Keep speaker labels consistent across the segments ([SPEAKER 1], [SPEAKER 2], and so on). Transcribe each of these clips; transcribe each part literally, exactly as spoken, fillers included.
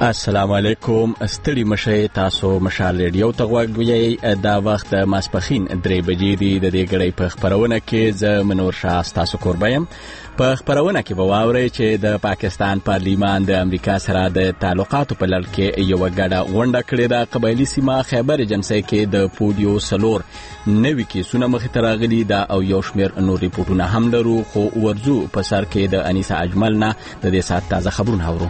[SPEAKER 1] السلام علیکم. ستړي مشه تاسو مشال ریډیو ته غوږی. دا وخت د ماسپخین درې بجې دی. د دې غړې په خبرونه کې ز منور شاه تاسو قربایم. په خبرونه کې به واورئ چې د پاکستان پارلیمان د امریکا سره د تعلقاتو په لړ کې یو غړه غونډه کړې ده. قبایلی سیمه خیبر جنسي کې د پولیو سلور نوي کیسونه مخې ته راغلي دا او یو شمېر نور ریپورتونه هم لرو. خو ورځو په سر کې د انیسا اجمل نه د دې سات تازه خبرونه اورو.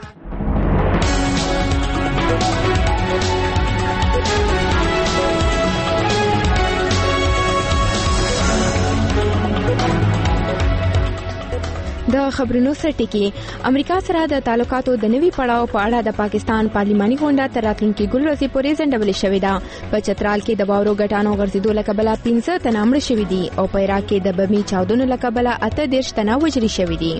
[SPEAKER 2] د خبرونو سرټکی امریکا سره د تعلقاتو د نوي پړاو په اړه د پاکستان پارلماني غونډه تر راتلونکي ګل ورځې پورې ځنډول شوې ده. په چترال کې د واورو غټانو غرزیدو له کبله پنځه تنه مړه شوي دي او په عراق کې د بمي چاودنو له کبله اته دېرش تنه وژل شوي دي.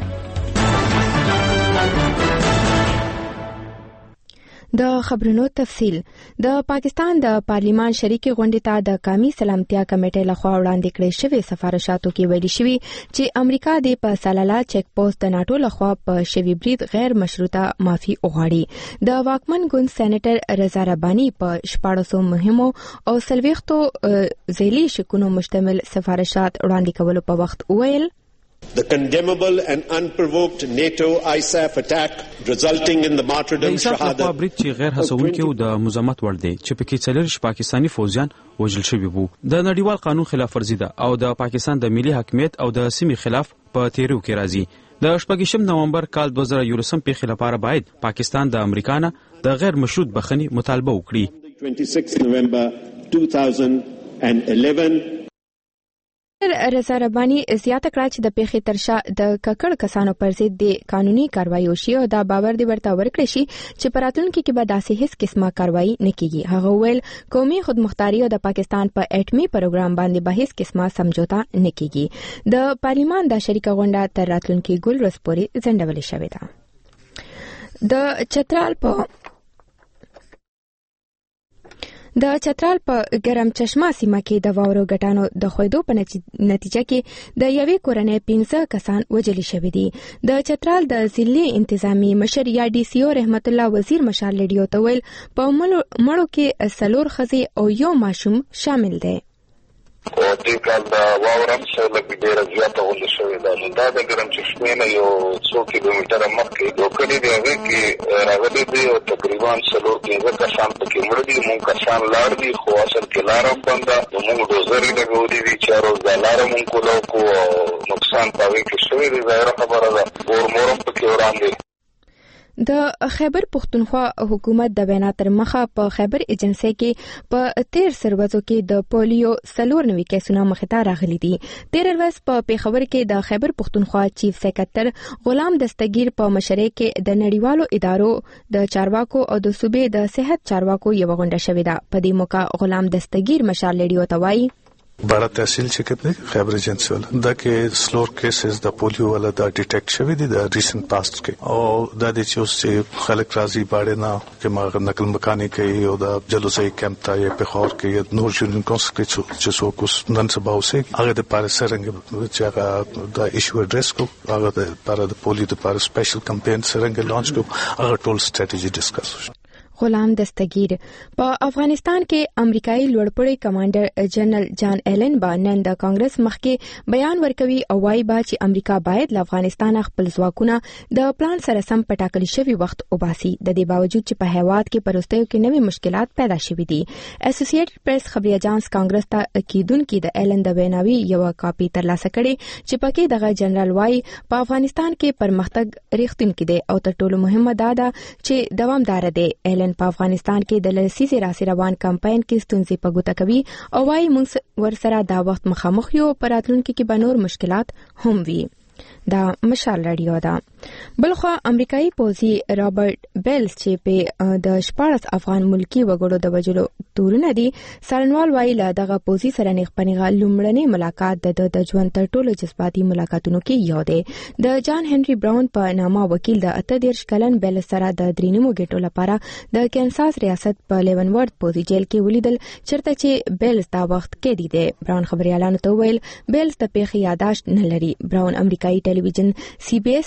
[SPEAKER 2] د خبرونو تفصیل. د پاکستان د پارلیمان شریکي غونډې ته د قومي سلامتیا کمیټې لخوا وړاندې کړې شوې سفارشاتو کې ویلي شوی چې امریکا د په سلالا چیک پوسټ د ناتو لخوا په شوی برید غیر مشروطه معافي وغواړي. د واکمن ګوند سېنیټر رضا رباني په شپاړسو مهمو او سلويختو ځېلي شکونو مشتمل سفارشات وړاندې کولو په وخت ویل
[SPEAKER 3] The condemnable and unprovoked NATO I S A F attack resulting in the martyrdom
[SPEAKER 4] shahadat د برید چې غیر هڅونکي او د مزاحمت ور دي چې پکې څلور پاکستانی فوجیان وژل شوي وو. د نړیوال قانون خلاف ورزي ده او د پاکستان د ملي حاکمیت او د سیمې خلاف په تیرو کې راځي. د شپږم نومبر کال دوه زره یولسم پیښې لپاره باید پاکستان د امریکا نه د غیر مشروط بخښنې مطالبه وکړي.
[SPEAKER 3] twenty-sixth of November two thousand eleven
[SPEAKER 2] رضا رباني زیاته کړه چې د پیښې ترشا د ککړ کسانو پر ضد د قانوني کاروایی وشي او دا باور دی ورته ورکړي شي چې په راتلونکي کې به داسې هیڅ قسمه کاروایی نه کیږي. هغه ویل قومي خودمختاري او د پاکستان په اټمي پروګرام باندې به هیڅ قسمه سمجھوتا نه کیږي. د پارلیمان د شریکه غونډه تر راتلونکي ګل ورځ پورې ځنډول شوې ده. د چترال په د چترال په ګرم چشمه سیمه کې د واورو غټانو د خویدو په نتیجه کې د یوې کورنۍ پنځه کسان وژل شوي دي. د چترال د ضلعي انتظامی مشر یا ډي سي او رحمت الله وزیر مشال لیډیو ته ویل په مړو کې څلور ښځې او یو ماشوم شامل دی.
[SPEAKER 5] او دې کال دا واورم چې لږ ډېره زیاته غونډه شوې ده. دا د ګرم چشمې نه یو څو کیلومتره مخکې یو کلي دی هغې کې راغلی دی او تقریبا څلور پنځه کسان پکې مړه دي. مونږ کسان لاړ دي خو اصل کې لاره هم بنده نو مونږ ډوزرې لګولي دي چې هر روز دا لاره مونږ کولاو کړو او نقصان په هغې کې شوی دی. ظاهره خبره ده ګور مور هم پکې وړاندې.
[SPEAKER 2] د خیبر پختونخوا حکومت د وینا تر مخه په خیبر ایجنسی کې په تیر سروازو کې د پولیو سلور نوي کیسونه مخې ته راغلي دي. تیر ورځ په پیښور کې د خیبر پختونخوا چیف سیکرټر غلام دستگیر په مشرۍ کې د نړیوالو ادارو د چارواکو او د صوبې د صحت چارواکو یو غونډه شوې ده. په دې موقع غلام دستگیر مشال لیډیو ته وایي
[SPEAKER 6] بڑا تحصیل چې کتنه خیبر ایجنسی ولا دا کې سلور کیسز د پولیو ولا دا ډیټیکټ شوی دي د ریسنت پاست کې او دا د چې اوس خلک راځي باندې نه چې ما نقل مکانی کوي او دا جلوسي کیمپ ته یې په خور کې نور جنن کونسکریټ چې څو کوس نن سبا اوسه هغه د پاره سرنګ چې هغه دا ایشو اډریس کو هغه د پاره د پولیو د پاره سپیشل کمپاین سرنګ لانچ کو هغه ټول سټریټجی ډیسکس وشو.
[SPEAKER 2] غلام دستگیر په افغانستان کې امریکایي لوړپوړی کمانډر جنرال جان ایلن با نن د کانګرس مخکې بیان ورکوي او وايي با چې امریکا باید له افغانستان خپل ځواکونه د پلان سره سم په ټاکلي شوي وخت وباسي. د دې باوجود چې په هیواد کې پرستیو کې نوې مشکلات پیدا شوي دي. اسوسییټډ پریس خبري اجانس کانګرس ته کیدونکو د ایلن د ویناوي یو کاپي ترلاسه کړي چې پکې دغه جنرال وايي په افغانستان کې پرمختګ ریښتونکي دي او تر ټولو مهمه دا ده چې دوامدار دي. په افغانستان کې د لسیزې راسي روان کمپاین کې ستونزې په ګوته کوي او وايي موږ ورسره دا وخت مخامخ یو پر راتلونکي کې به نور مشکلات هم وي. دا مشال رادیو ده. بلخو امریکایي پوځي رابرټ بیلز چې په د شپاړس افغان ملکی وګړو د وجلو تورونه دي سرنوال وایي له دغه پوځي سره نېغپنیغه لومړنۍ ملاقات د د ژوند تر ټولو جذباتي ملاقاتونو کې یو دی. د جان هنري براون په نامه وکیل د اته دېرش کلن بیلز سره د درینمو ګټو لپاره د کینساس ریاست په لیونورد پوځي جیل کې ولیدل چرته چې بیلز دا وخت کې دی. براون خبريالانو ته ویل بیلز د پیښې یاداشت نه لري. براون امریکایي ټلویزیون سی بي اس سره په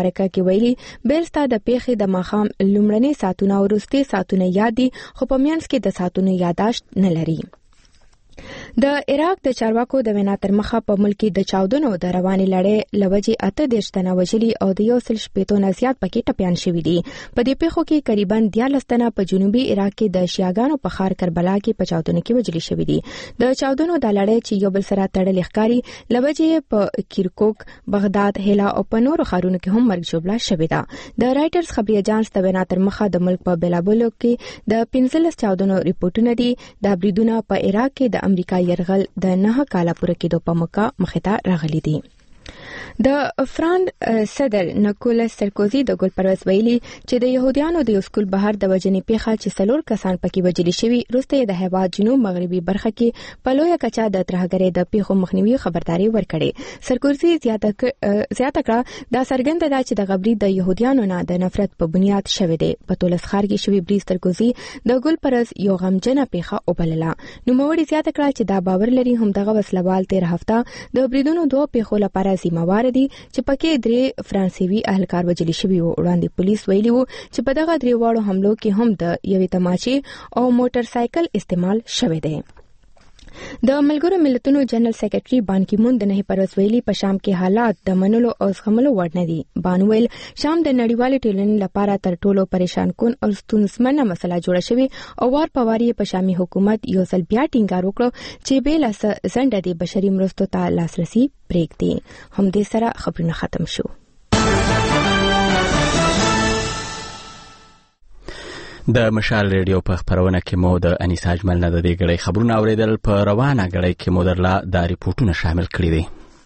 [SPEAKER 2] مرکه کې ویلي بیلستا د پیښې د ماخام لومړنۍ ساتونه او وروستي ساتونه یاد دي خو په منځ کې د ساتونو یاداشت نه لري. د عراق د چارواکو د وینا تر مخه په ملک د چاودنو د رواني لړۍ لوجي اته دیرش تنه وژلي او د یو سل شپېتو نه زیات پکې ټپيان شوي دي. په دې پیښو کې قریبا دیارلس تنه په جنوبي عراق کې د شیعاګانو په ښار کربلا کې په چاودنو کې وژلي شوي دي. د چاودنو د لړۍ چې یو بل سره تړلې ښکاري لوجي په کیرکوک، بغداد، هیلا او په نورو ښارونو کې هم مرګ ژوبله شوې ده. د رائټرز خبري اجانس د وینا تر مخه د ملک په بیلابلو کې د پنځلس چاودنو ریپورتونه دي. د بریدونو په عراق کې د امریکا يرغل د نه کاله پوره کېدو په موقع مخته راغلي دي. د فرانس صدر نیکولاس سرکوزي د ګل پرويز ویلي چې د يهوديانو د یو سکول بهر د وژنې پیښه چې څلور کسان پکې وژل شوي وروسته د هیواد جنوب مغربي برخه کې په لویه کچه د ترهګرۍ د پیښو مخنیوي خبرداري ورکړي. سرکوزي زیاته کړه دا څرګنده ده چې د غبري د يهوديانو نه د نفرت په بنیاد شوی دی. په تولس ښار کې شوی بریز سرکوزي د ګل پرويز یو غمجنه پیښه وبلله. نو موري زیاته کړه چې دا باور لري هم دغه وسلوال تیر هفته د بریدونو دوه پیښو لپاره ذمہوار دي چې پکې درې فرانسوي اهلکار وژل شوي وو. وړاندې پولیس ویلي وو چې په دغه درې واړو حملو کې هم د یوې تماچې او موټر سایکل استعمال شوی دی. د ملګرو ملتونو جنرال سیکریټري بان کی مون د نه پرويز ویلي په شام کې حالات د منلو او زغملو وړ نه دي. بان ویل شام د نړیوالې ټولنې لپاره تر ټولو پریشان کون او ستونزمنه مسله جوړه شوې او وار په وار په شامي حکومت یو ځل بیا ټینګار وکړ چې به لاس زنده د بشري مرستو ته لاسرسي پرېږدي. هم دې سره خبرونه ختم شو.
[SPEAKER 1] د مشال ریډیو په خبرونه کې مو د انیسا اجمل نه د دې غړي خبرونه اوریدل. په روانه غړي کې مو درلا د ریپورتونو شامل کړی دي.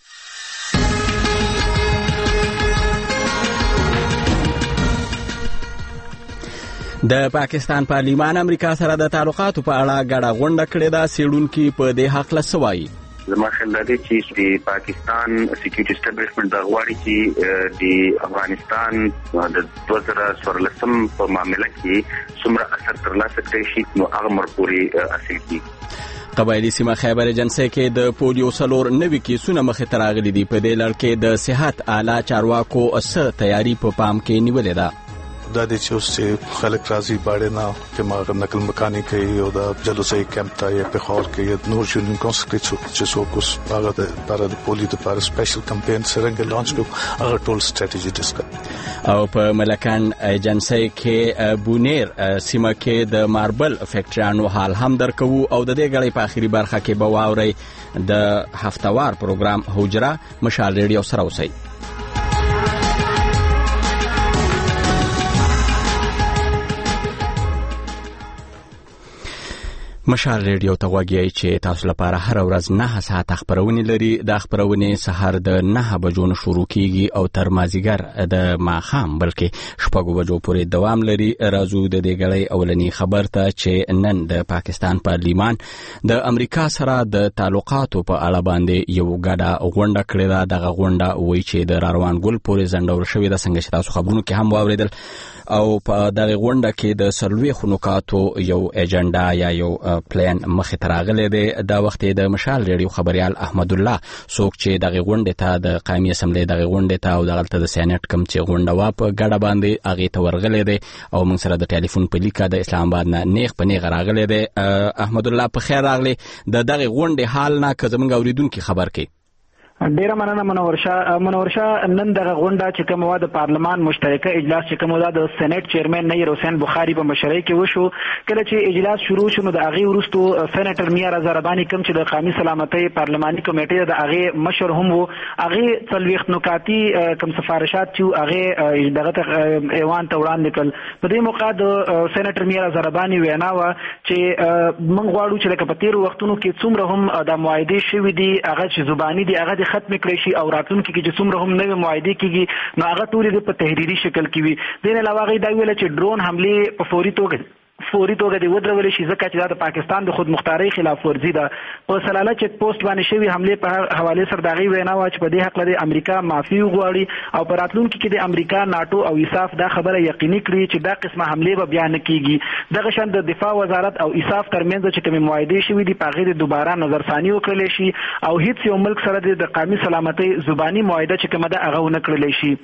[SPEAKER 1] د پاکستان پارلیمان امریکا سره د تعلقاتو په اړه غړه غونډه کړې ده. سیډونکو په دې حق له سوای
[SPEAKER 7] زما خیال دی چې د پاکستان سکیورټي اسټابلیشمنت د غواړي چې د افغانستان د دوه زره څوارلسم په معاملې کې څومره اثر ترلاسه کړي شي نو هغه مرپوري اصل کی
[SPEAKER 1] قبایلی سیمه خیبر ایجنسی کې د پولیو سلور نوي کیسونه مخې ته راغلي دي. په دې لړ کې د صحت اعلی چارواکو اس تیاری په پام کې نیولې ده.
[SPEAKER 6] دا د چې خلک راځي باندې نه چې ما نقل مکانی کوي او د جلوسي کیمپ ته یې په خور کې نور جنون کونسکریټ چې څوک اوس هغه د لپاره د پولیو لپاره سپیشل کمپاین سره لانچ کړو هغه ټول سټریټجی ډیسکس.
[SPEAKER 1] او په ملکان ایجنسی کې بونیر سیمه کې د ماربل فیکټریانو حال هم درکو او د دې غړي په اخیری برخه کې به واوري د هفتوار پروګرام حجره مشال ریډیو سره اوسئ. مشال ریډیو ته غوږی چې تاسو لپاره هر ورځ نه ساعت خبرونه لري. د خبرونه سحر د نه بجو نه شروع کیږي او تر مازیګر د ماخام بلکې شپږ بجو پورې دوام لري. راځو د دې غړي اولنی خبر ته چې نن د پاکستان پارلیمان د امریکا سره د تعلقاتو په اړه باندې یو غډه غونډه کړې ده. دغه غونډه وایي چې د روان ګل پورې زندور شوې ده څنګه چې تاسو خبرونه کې هم واوریدل. او په دغه غونډه کې د سلوي خنوکاتو یو ایجنډا یا یو پلان مخې ته راغلی دی. دا وخت د مشال ریډیو خبريال احمد الله څوک چې دغه غونډه ته د قومي اسمبلی دغه غونډه ته او دغه د سېنات کم چې غونډه وا په ګډه باندې هغه ته ورغلی دی او موږ سره د ټلیفون په لیکه د اسلام آباد نه نیغ په نیغ راغلی دی. احمد الله په خیر راغلی. د دغه غونډه حال نه که زمونږ اوریدونکو خبر کړي.
[SPEAKER 8] ډیره مننه منورشاه. منورشاه نن دغه غونډه چې کوم و د پارلمان مشترکه اجلاس چې کوم و د سېنات چیرمن نیر حسین بخاری په مشرۍ کې وشو. کله چې اجلاس شروع شو نو د هغه ورستو سېناتر میار زربانی کوم چې د قومي سلامتۍ پارلماني کمیټې د هغه مشر هم وو هغه څلويخت نکاتی کوم سفارشات چې هغه دغه ایوان ته وړاندې کړل. په دې موقع د سېناتر میار زربانی وینا و چې موږ غواړو چې لکه په تیر وختونو کې څومره هم د معاهدې شوې دي هغه چې زبانی دي هغه ختم کړی شي او راتلونکي کې چې څومره هم نوې معاهدې کیږي نو هغه ټولې په تحریري شکل کې وي. دین علاوه غي دا ویل چې ډرون حمله په فوري توګه فوري توګه دی ودرول شي ځکه چې د پاکستان د خود مختاري خلاف ورزي ده. په سلاله چک پوسټ باندې شوی حمله په حواله سره دغه وینا و چې په دې حق لري امریکا معافي وغواړي او په راتلونکي کې د امریکا ناتو او ایساف دا خبره یقیني کړي چې دا قسمه حمله به بیان کیږي. دغه شند د دفاع وزارت او ایساف ترمنځ چې کوم معاهده شوی دی په غیر دوباره نظرثانی وکړل شي او هیڅ یو ملک سره د قومي سلامتۍ زبانی معاهده چې کومه ده هغه ونه کړل شي.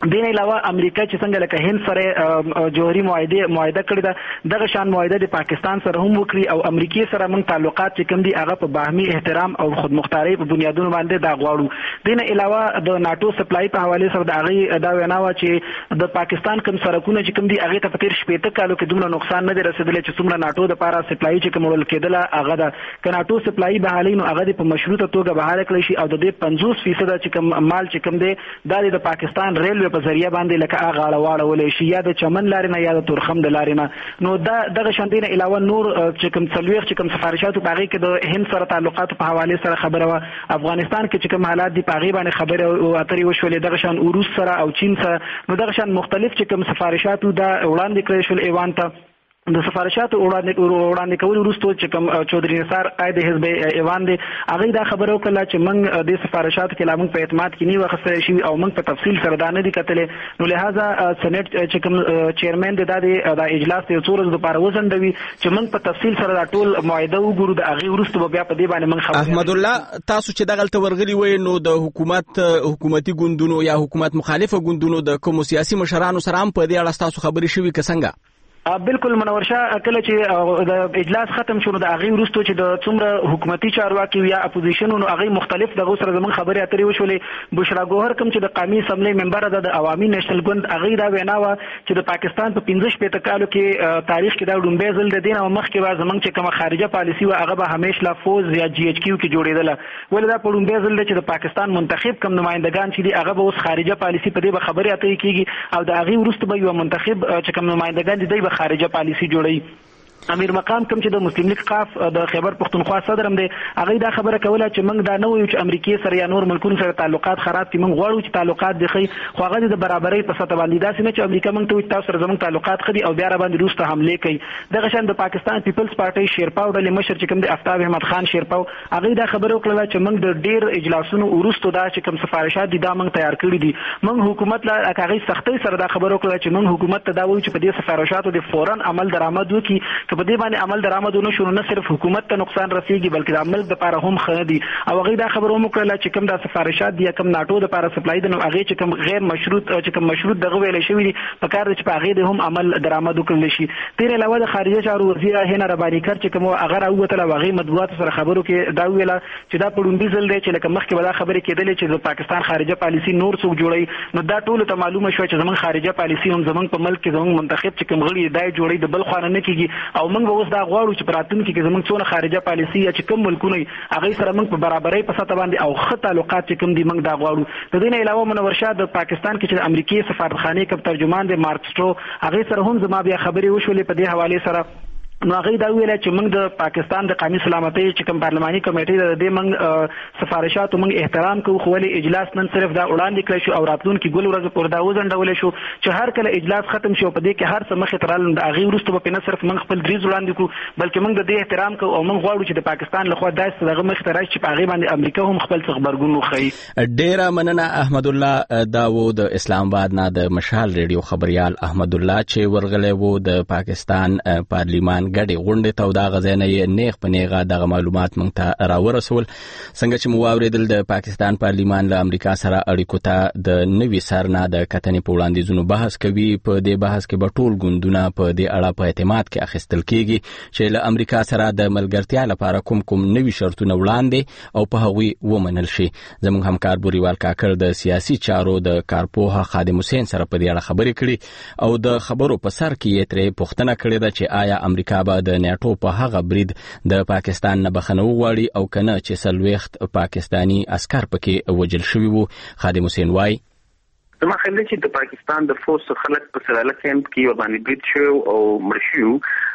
[SPEAKER 8] دین علاوه امریکا چې څنګه لکه هند سره جوهري معاهده معاهده کړې ده دغه شان معاهده د پاکستان سره هم وکړي او امریکای سره موږ تعلقات چې کوم دي هغه په باهمي احترام او خودمختاري په بنیادونو باندې دا غواړو. دین علاوه د ناتو سپلای په حواله سره د هغه دا وینا و چې د پاکستان کوم سرکونه چې کوم دي هغه ته په تیر شپږ کالو کې دومره نقصان نه دی رسیدلی چې څومره ناتو د پاره سپلای چې کوم ول کېدله هغه ده ک ناتو سپلای به حالینو هغه په مشروطه توګه بهاله کړی شي او د دې پنځوس فیصد چې کوم مال چې کوم دی د پاکستان ریلوی په ذریعہ باندې لکه هغه غاړه واړولې شي یا د چمن لارې نه یا د تورخم د لارې نه. نو دا دغه شاندینه علاوه نور چې کوم څلويخ چې کوم سفارشاتو باغې کې د هند سره تعلقات په حواله سره خبره و افغانستان کې چې کوم حالات دی باغې باندې خبره او اترې وشولې دغه شان روس سره او چین سره نو دغه شان مختلف چې کوم سفارشاتو دا وړاندې کړی شول ایوان ته د سفارشاتو وړاندې وړاندې کول وروسته چې کوم چودري نثار قائد حزب ایوان دی هغه دا خبرو کله چې موږ د سفارشاتو کې لامل په اعتماد کې نیو خسته شي او موږ په تفصیل سره دا نه دي کتلې نو لہذا سېنات چې کوم چیرمن دی دا د اجلاس ته څورز د پاره وزندوي چې موږ په تفصیل سره دا ټول معاهده وګورو د هغه وروسته بیا په دې باندې موږ خبرې.
[SPEAKER 1] احمد الله تاسو چې دغه ته ورغلي وای نو د حکومت حکومتي ګوندونو یا حکومت مخالفه ګوندونو د کوم سیاسي مشرانو سره هم په دې اړه تاسو خبرې شوي کسنګه؟
[SPEAKER 8] بالکل منور شاه کله چې د اجلاس ختم شو د هغه وروسته چې د څومره حکومتي چارواکي یا اپوزیشن نو هغه مختلف دغه سره زمون خبرې اترې وشولې. بشرا ګوهر کوم چې د قومي اسمبلی ممبر ده د عوامي نېشنل ګوند هغه دا وینا و چې د پاکستان په پنځه شپږ کالو کې تاریخ کې دا لومبه ځل د دین او مخ کې وا زمون چې کوم خارجه پالیسی و هغه به همیش لا فوز یا جی ایچ کیو کې جوړېدله ولدا په لومبه ځل چې د پاکستان منتخب کم نمائندگان چې دی هغه به اوس خارجه پالیسی په دې به خبرې اترې کیږي او د هغه وروسته به یو منتخب چې کم نمائندگان دی به خارجه پالیسی جوړي. امیر مقام کوم چې د مسلم لیگ قاف د خیبر پختونخوا صدر هم دی هغه دا خبره کوله چې موږ دا نه وایو چې امریکای سره یا نور ملکونو سره تعلقات خراب کړي موږ غواړو چې تعلقات دي خي خو هغه د برابرۍ په سطح باندې داسې نه چې امریکا موږ ته وایي تاسو سره زموږ تعلقات خري او بیا را باندې روس ته حمله کوي. دغه شان د پاکستان پیپلز پارټي شیرپاو ډلې مشر چې کوم د آفتاب احمد خان شیرپاو هغه دا خبره وکړه چې موږ د ډیر اجلاسونو ورستو دا چې کوم سفارشات دي دا موږ تیار کړی دي موږ حکومت لا هغه سختۍ سره دا خبره وکړه چې موږ حکومت ته دا وایو چې په دې سفارشاتو د فورن عمل درآمد وکړي چې په دې باندې عمل درآمدونه شروع نه صرف حکومت ته نقصان رسیږي بلکې د عمل لپاره هم خنه دي او هغه دا خبرو وکړه چې کوم د سفارشات دي کوم ناتو د لپاره سپلای دي نو هغه چې کوم غیر مشروط چې کوم مشروط دغه ویل شوی دي په کار چې په هغه د هم عمل درآمد وکړل شي. تیر علاوه د خارجه چارو وزیر هینا ربانی کر چې کوم هغه راوته هغه مطبوعات سره خبرو کې دا ویل چې دا پړوندې ځل دی چې لکه مخکې به دا خبرې کېدلې چې د پاکستان خارجه پالیسی نور څوک جوړي نو دا ټول ته معلومه شو چې زمون خارجه پالیسی هم زمون په ملک کې زمون منتخب چې کوم غړي دای جوړي د بل خوانه نه کیږي او موږ اوس دا غواړو چې پراتون کې زمون خارجه پالیسی یا چې کوم ملکونه هغه سره موږ په برابرۍ په سطح باندې او ښه تعلقات چې کوم دي موږ دا غواړو. د دې نه علاوه منور شاه د پاکستان کې چې د امریکای سفارتخانه کې ترجمان دی مارک سټرو هغه سره هم زما بیا خبرې وشولې په دې حواله سره نو هغه دا ویل چې موږ د پاکستان د قومي سلامتۍ چې کوم پارلماني کمیټې د دې موږ سفارشاتو موږ احترام کوو خو ولې اجلاس نن صرف دا وړاندې کړی شو او راتلونکي ګل ورځ پر دا وزندول شو چې هر کله اجلاس ختم شي په دې کې هر څه مخې ترال د هغه وروسته په نه صرف موږ خپل دریز وړاندې کوو بلکې موږ د دې احترام کوو او موږ غواړو چې د پاکستان لخوا داسې دغه مخې ته راشي چې په هغه باندې امریکا هم خپل څه خبرګون وښيي.
[SPEAKER 1] ډیره مننه احمد الله داوود اسلام آباد نه د مشال ریډیو خبريال احمد الله چې ورغلی وو د پاکستان پارلیمان غړي غونډه ته دا غزنه نیغ په نیغه دغه معلومات مونږ ته راورسول څنګه چې مو واوریدل د پاکستان پارلیمان له امریکا سره اړیکو ته د نوي سرنا د کتنې په وړاندیزونو بحث کوي په دې بحث کې به ټول ګوندونه په دې اړه په اعتماد کې اخیستل کیږي چې له امریکا سره د ملګرتیا لپاره کوم کوم نوي شرطونه وړاندې او په هغوی ومنل شي. زموږ همکار بوريوال کاکړ د سیاسي چارو د کارپوه خادم حسین سره په دې اړه خبرې کړي او د خبرو په سر کې یې ترې پوښتنه کړې ده چې آیا امریکا به د نیټو په هغه برید د پاکستان نه بخنه وغواړي او کنه چې سلويخت پاکستانی عسكر پکې وجل شوی وو. خادم حسین وای
[SPEAKER 7] زما خیال دی چې د پاکستان د فوز خلک په سراله کیمپ کې باندې برید شو او مړ شو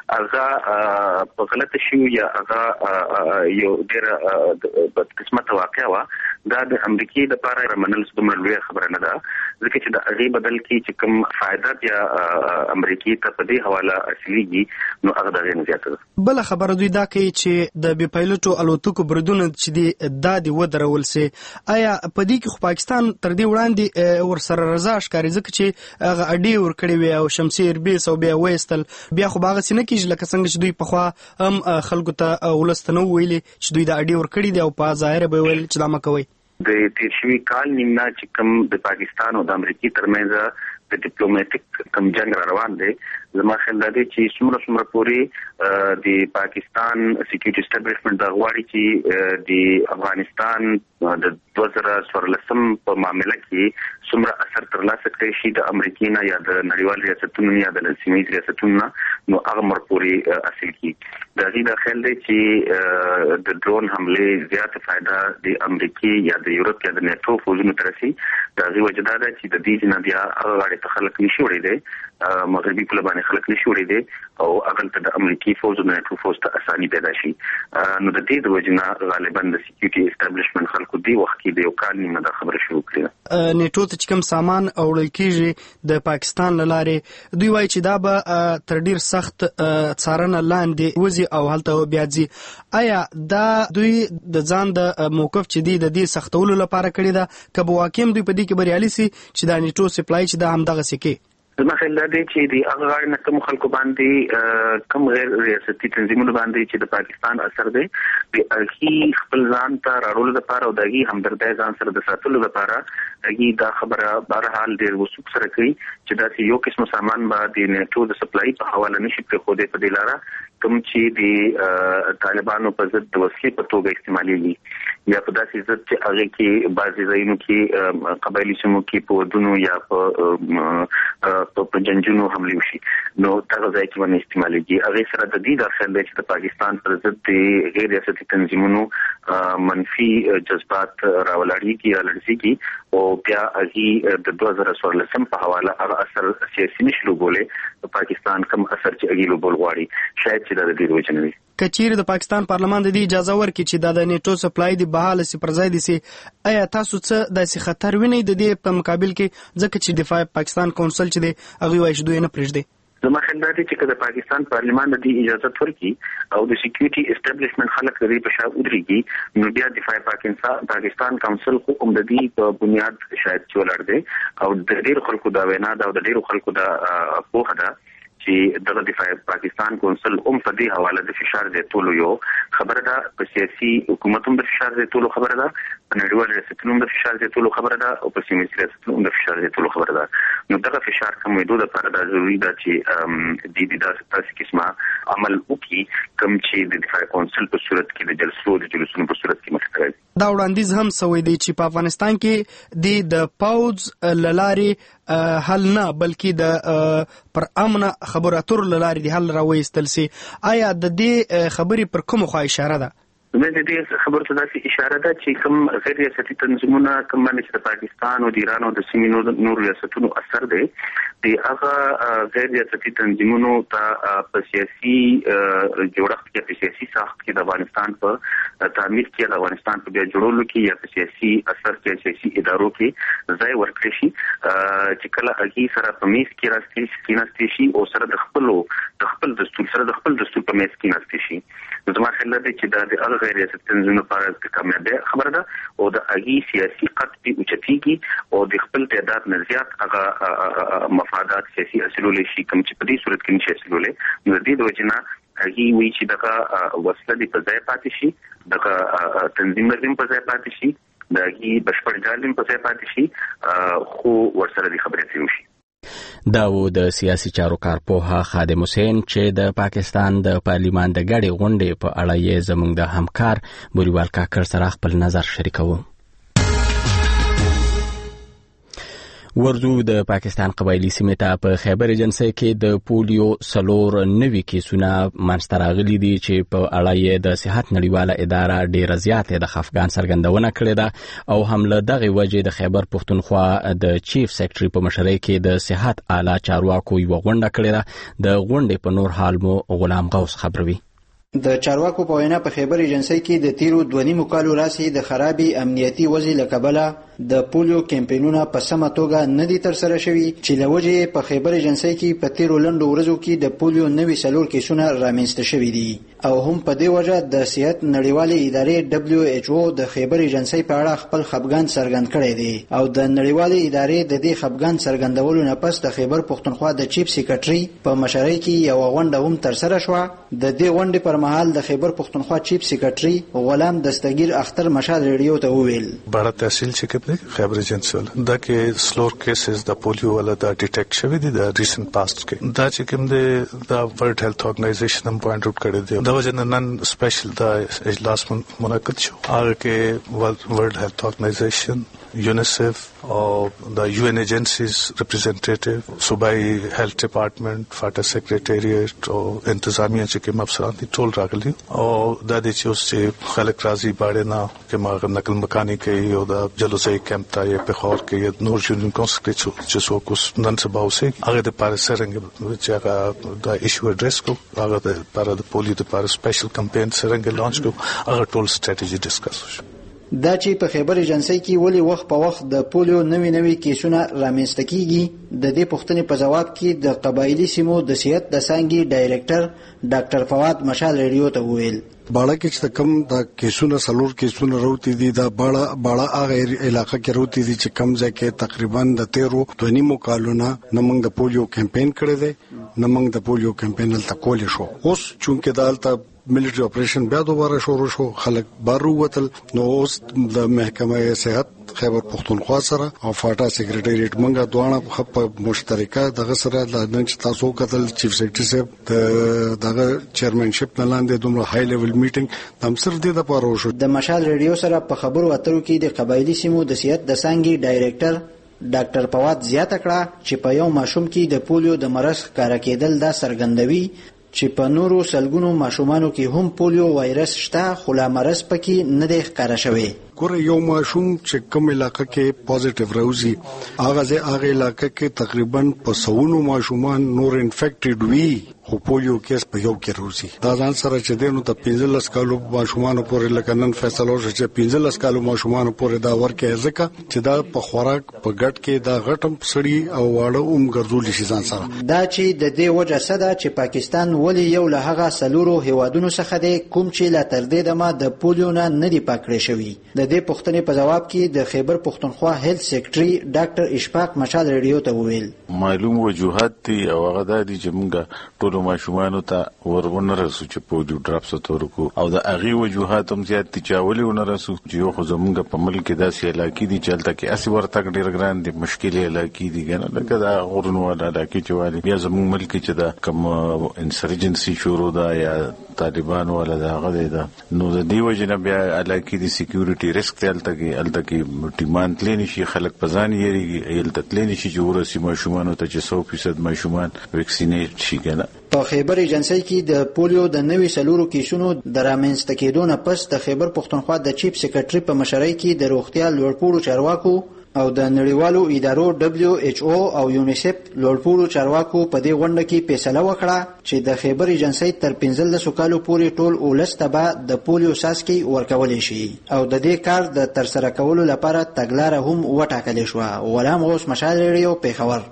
[SPEAKER 7] هغه په غلطه شو یا هغه یو ډېر بد قسمت واقعا و دا د امریکای د لپاره منل څومره لوی خبره نه ده ځکه چې د هغه بدل کې چې کوم فائدہ یا امریکای ته په دې حواله اصليږي نو هغه دغه نه زیاته ده.
[SPEAKER 9] بل خبره دوی دا کوي چې د بي پایلوټو الوتکو بردونه چې دی د دې ودرول سي آیا په دې کې پاکستان تر دې وړاندې ورسره رضا ښکاري ځکه چې هغه اډي ور کړی وي او شمشیر بیس او بیا وېستل بیا خو باغ سینه کیږي لکه څنګه چې دوی په خوا هم خلکو ته ولستنو ویلي چې دوی د اډي ور کړی دی او په ظاهر به ویل چې دا مکوي.
[SPEAKER 7] د تیر شوي کال نیمه چې کوم د پاکستان او د امریکای ترمنځ د ډیپلوماټیک کم جنگ روان دی زما خیال دی چې څومره څومره پورې د پاکستان سکیورټي اسټابلیشمنت د غواړي چې د افغانستان د دوه زره څوارلسم په معاملې کې څومره اثر ترلاسه کړی شي د امریکای نه یا د نړیوال ریاستونو یا د سیمې ریاستونو نو هغه مر پورې اصل کې د دې د خیال دی چې د ډرون حمله زیات فائدہ د امریکای یا د یورپ یا د نیټو فوجونو ترسي د غي وجدا ده چې د دې نه بیا هغه ته خلک نشي وړي دي مغربي په باندې خلک نشي وړي دي او هغه ته د امریکای فوج او نیټو فوج ته اساني پیدا شي نو د دې د وجنا غالبا د سکیورټي اسټابلیشمنت خلکو دی وخت کې د یو کال نیمه د خبره شروع کړه
[SPEAKER 9] نیټو ته کوم سامان اوړل کیږي د پاکستان لاره دوی وایي چې دا به تر ډیر سخت څارنه لاندې وزي او هلته بیا ځي آیا دا دوی د ځان د موقف چې دی د دې سختولو لپاره کړی دا کبه واقعي دوی په دې کې بریالي سي چې دا نیټو سپلای چې دا هم دغه سکه
[SPEAKER 7] زما خیال دی چې د هغه غاړې نه کوم خلکو باندې کم غیر ریاستي تنظیمونو باندې چې د پاکستان اثر دی د هغه خپل ځان ته راړول لپاره او د هغه همدردۍ ځان سره د ساتلو لپاره هغه دا خبره بهر حال ډیر وسوک سره کوي چې دا یو قسم سامان باندې نیټو د سپلای په حواله نشي په خوده په دلاره کوم چې د طالبانو په ضد د وسلې په توګه استعمالېږي یا په داسې ضد چې هغه کې بعضي ځایونو کې قبایلی سیمو کې په ودونو یا په په جنجونو حمله وشي نو هغه ځای کې باندې استعمالېږي هغه سره د دې داخل دی چې د پاکستان پر ضد د غیر ریاستي تنظیمونو منفي جذبات راولاړيږي یا لړزيږي او بیا هغه د دوه زره څوارلسم په حواله هغه اثر سیاسي نشلو بوله پاکستان کم اثر چې هغه لوبول غواړي شاید چې د دې وجنوي
[SPEAKER 9] کچیر د پاکستان پارلمان د دې اجازه ورکړي چې د نیټو سپلای دی بهاله سي پر ځای دي سي آیا تاسو څه د سي خطر ویني د دې په مقابل کې ځکه چې دفاع پاکستان کونسل چې دی هغه وایي چې دوی نه پرېږدي
[SPEAKER 7] زما خیال دی چې د پاکستان پارلمان د دې اجازه ورکړي او د سکیورټي اسټابلیشمنت خلک لري په شاو ودرېږي نو بیا دفاع پاکستان پاکستان کونسل خو کوم د دې په بنیاد شاید چولړ دی او د ډېر خلکو دا وینا دا د ډېر خلکو دا په هدا چې دغه دفاع پاکستان کونسل هم په دې حواله د فشار دی ټولو یو خبره ده په سیاسي حکومتونو د فشار دی ټولو خبره ده په نړیوال ریاستونو د فشار دی ټولو خبره ده او په سیمې ریاستونو د فشار دی ټولو خبره ده نو دغه فشار کمېدو لپاره دا ضروري ده چې د دې داسې قسمه عمل وکړي کوم چې د دفاع کونسل په صورت کې د جلسو د جلسونو په صورت کې مخکې راځي
[SPEAKER 9] دا وړاندیز هم سوی دی چې په افغانستان کې د پاوز للارې حل نه بلکې د پر امن خبرو اترو للارې د حل راوېستل سي آیا د دې خبرې پر کوم خوا اشاره ده
[SPEAKER 7] زه د دې خبرو ته داسې اشاره ده چې کوم غیر ریاستي تنظیمونه کوم باندې چې د پاکستان او د ایران او د سیمې نور ریاستونو اثر دی د هغه غیر ریاستي تنظیمونو ته په سیاسي جوړښت کې په سیاسي ساخت کې د افغانستان په تعمیر کې د افغانستان په بیا جوړولو کې یا په سیاسي اثر کې سیاسي ادارو کې ځای ورکړي شي چې کله هغه سره په میز کې راستي شي نستي شي او سره د خپل د خپل دستور سره د خپل دستور په میز کې نستي شي زما خیال دی چې دا د هغه غیر ریاستي تنظیمونو لپاره د کامیابی خبره ده او د هغه سیاسي قطبي اوچتيږي او د خپل تعداد نه زیات هغه مفادات سیاسي اصلول شي کوم چې په دې صورت کې نشي اصلول نو د دې د وجنه هغه وی چې دغه وسله دی په ځای پاتې شي دغه تنظیم لري په ځای پاتې شي دغه بشپړ ځالم په ځای پاتې شي خو ورسره د خبرې تلوي
[SPEAKER 1] دا و د سیاسي چارو کارپوه خادم حسین چې د پاکستان د پارلیمان د غړي غونډې په اړه یې زموږ د همکار بوریوال کاکر سره خپل نظر شریکوم ورزو د پاکستان قبایلی سیمې ته په خیبر ایجنسۍ کې د پولیو سلور نوي کیسونه منځته راغلي دي چې په اړه یې د صحت نړیواله اداره ډېره زیاتې د خفګان څرګندونه کړې ده او هم له دغې وجې د خیبر پښتونخوا د چیف سیکرټري په مشرۍ کې د صحت اعلی چارواکو یوه غونډه کړې ده د غونډې په نور حال مو غلام غوث خبروي
[SPEAKER 10] د چارواکو په وینا په خیبر ایجنسۍ کې د تیرو دوه نیمو کالو راهیسې د خرابې امنیتي وضع له کبله د پولیو کمپینونه په سمه توګه نه دي ترسره شوي چې له وجې په خیبر ایجنسۍ کې په تیرو لنډو ورځو کې د پولیو نوي څلور کیسونه رامنځته شوي دي او هم په دې وجه د صحت نړیوالې ادارې دبليو ایچ او د خیبر ایجنسی په اړه خپل خفګان څرګند کړی دی او د نړیوالې ادارې د دې خفګان څرګندولو نه پس د خیبر پښتونخوا د چیف سیکریټري په مشرۍ کې یو غونډه هم ترسره شوه. د دې غونډې پر مهال د خیبر پښتونخوا چیف سیکریټري غلام دستگیر اختر مشال ریډیو ته وویل
[SPEAKER 6] بڑا تحصیل چې کوي خیبر ایجنسی ول دا کې سلور کیسز د پولیو ولا دا ډیټیکټ شوی دی د ریسنت پاست کې دا چې کوم دی دا ورلد هیلث ارګنایزیشن هم پوینټ آوټ کړی دی دا وجه نن سپیشل دا اجلاس منعقد شو هغه کې ورلد هیلث ارګنایزیشن یونیسیف او د یو ان ایجنسیز ریپرزینټیټیو صوبایي هیلث ډپارټمنټ فاټا سیکریټریټ او انتظامیه چې کوم افسران دي ټول راغلي او دا د چې اوس چې خلک راځي باندې نه چې ما نقل مکانی کوي او د جلوسي کیمپ ته یې په خور کې نور جون کونسکریټ چې څو کوس نن سبا اوسه هغه د پارسرنګ چې هغه د ایشو اډریس کو هغه د پر د پولیو د پر سپیشل کمپاین سرنګ لانچ کو هغه ټول سټریټجی ډیسکس وشو.
[SPEAKER 10] دا چې په خیبر ایجنسی کې ولې وخت په وخت د پولیو نوي نوي کیسونه رامنځته کیږي د دې پوښتنې په جواب کې د قبایلی سیمو د صحت د څانګې ډایریکټر ډاکټر فواد مشال ریډیو ته وویل
[SPEAKER 11] باړه کې چې کم د کیسونه سلور کیسونه راوتی دي دا باړه باړه هغه علاقې کې راوتی دي چې کم ځای کې تقریبا د تیرو دونیمو کالونه نمنګ د پولیو کمپاین کړی دی نمنګ د پولیو کمپاین تل کول شو اوس چونکه دالته ملټری اپریشن بیا دوباره شروع شو خلک بارو وتل نو اوس د محکمه صحت خیبر پښتونخوا سره او فاټا سیکریټریټ منګه دوانه په مشترکه دغه سره د نن چې تاسو کتل چیف سیکریټری صاحب دغه چیرمنشپ نه لاندې دومره های لیول میټینګ تم سر دې د پاره وشو.
[SPEAKER 10] د مشال ریډیو سره په خبرو اترو کې د قبایلی سیمو د صحت د څانګې ډایریکټر ډاکټر فواد زیاته کړه چې په یو ماشوم کې د پولیو د مرض ښکاره کېدل دا څرګندوي چې په نورو سلګونو ماشومانو کې هم پولیو وایرس شته خو لا مرض پکې نه دی ښکاره شوی.
[SPEAKER 11] ګوره یو ماشوم چې کوم علاقه کې پوزټیو راوځي هغه ځای هغه علاقه کې تقریبا په سونو ماشومان نور انفیکټډ وي خو پولیو کیس په یو کې راوځي دا ځان سره چې دینو ته پنځلس کالو ماشومان پورې لکه نن فیصله وشو چې پنځلس کالو ماشومان پورې دا ورکه ځکه چې دا په خوراک په ګټ کې دا غټم سړی او واړه اوم ګرځول شي ځان سره.
[SPEAKER 10] دا چې د دې وجه سده چې پاکستان ولی یو له هغه سلورو هیوادونو څخه دی کوم چې لا تر دې دمه د پولیو نه نه دی پاکړې شوی. د دې پوښتنې په جواب کې د خیبر پښتونخوا هیلث سیکریټري ډاکټر اشفاق مشال ریډیو ته وویل
[SPEAKER 12] معلوم وجوهات دي او هغه د دې چې موږ ټول ماشومانو ته ورونه رسو چې پولیو ډراپس تورکو او د هغه وجوهات هم زیات دي چې ولونه رسو چې یو خو زمونږ په ملک کې داسې علاقې دي چې هلته کې اسی ورته ډېر ګران دي مشکلې علاقې دي کنه لکه دا غرونو والا علاقې چې والي بیا زمونږ ملک کې چې دا کوم انسرجنسي شروع ده یا طالبان ولا دا غدي ده نو د دې وجنه بیا علاقې دي سکیورټي ریسک ته الته کې الته کې ټیمان تللی شي خلک پزان یې الته تللی شي چې ورسې ماشومان ته چې سو فیصد ماشومان ویکسینیټ شي کنه.
[SPEAKER 10] په خیبر ایجنسی کې د پولیو د نوي سلورو کیسونو د رامنځته کېدو نه پس د خیبر پښتونخوا د چیف سیکریټري په مشرۍ کې د روغتیا لوړپوړو چارواکو او د نړیوالو ادارو دبليو ایچ او او یونیسیف لوړپوړو چارواکو په دې غونډه کې فیصله وکړه چې د خیبر ایجنسی تر پنځلس کالو پورې ټول ولس ته د پولیو څاڅکي ورکول شي او د دې کار د ترسره کولو لپاره تګلاره هم وټاکل شو. غلام غوث مشال ریډیو پیښور.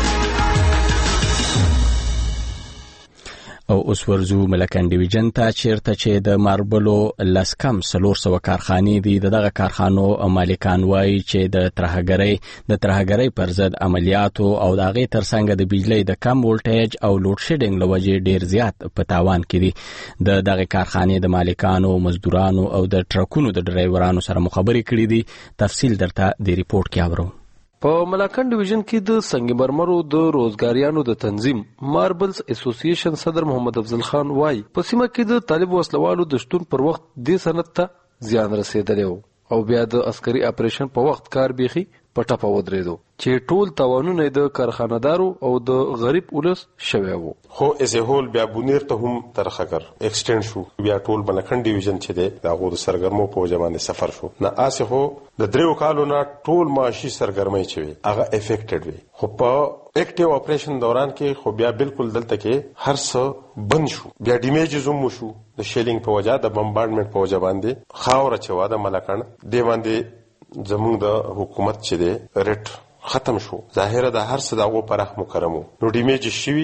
[SPEAKER 1] او اوس ورزو ملکان ډیویژن ته چیرته چې د ماربلو لسکم سلور سو کارخانې دي دغه کارخانو مالکان وایي چې د ترهګرۍ د ترهګرۍ پر ضد عملیاتو او د هغې ترڅنګ د بجلی د کم ولټیج او لوډ شیډینګ له وجې ډیر زیات په تاوان کې دي. د دغه کارخانې د مالکانو مزدورانو او د ټرکونو د ډرایورانو سره مخابرې کړې دي. تفصیل درته د ریپورت کې اورو.
[SPEAKER 13] په ملاکن ډیویژن کې د سنگ مرمرو د روزګاریانو د تنظیم ماربلز اسوسییشن صدر محمد افضل خان وایي په سیمه کې د طالب وسلوالو د شتون پر وخت د صنعت ته زیان رسیدلی او بیا د عسکري اپریشن په وخت کار بیخي په ټپه ودرېدو چې ټول توانونه د کارخانه‌دارو او د غریب ولس شوی وو.
[SPEAKER 14] خو از هول بیا بونیر ته هم ترخکر ایکسټند شو بیا ټول ملکن ډیویژن چې دی دا غو سرګرمو په ځمانه سفر شو نه اسه هو د دریو کالو نه ټول معاشي سرګرمۍ چوي هغه افیکټډ وي خو په اکټیو اپریشن دوران کې خو بیا بالکل دلته کې هر څه بند شو بیا ډیمیج زوم شو د شیلینګ په وجه د بمبارډمنټ په وجه باندې خاور چوا د ملکن دی باندې زموږ د حکومت چې دی ریټ ختم شو ظاهره د هر څه دغه پرخ مکرمو نو ډیمیج شوی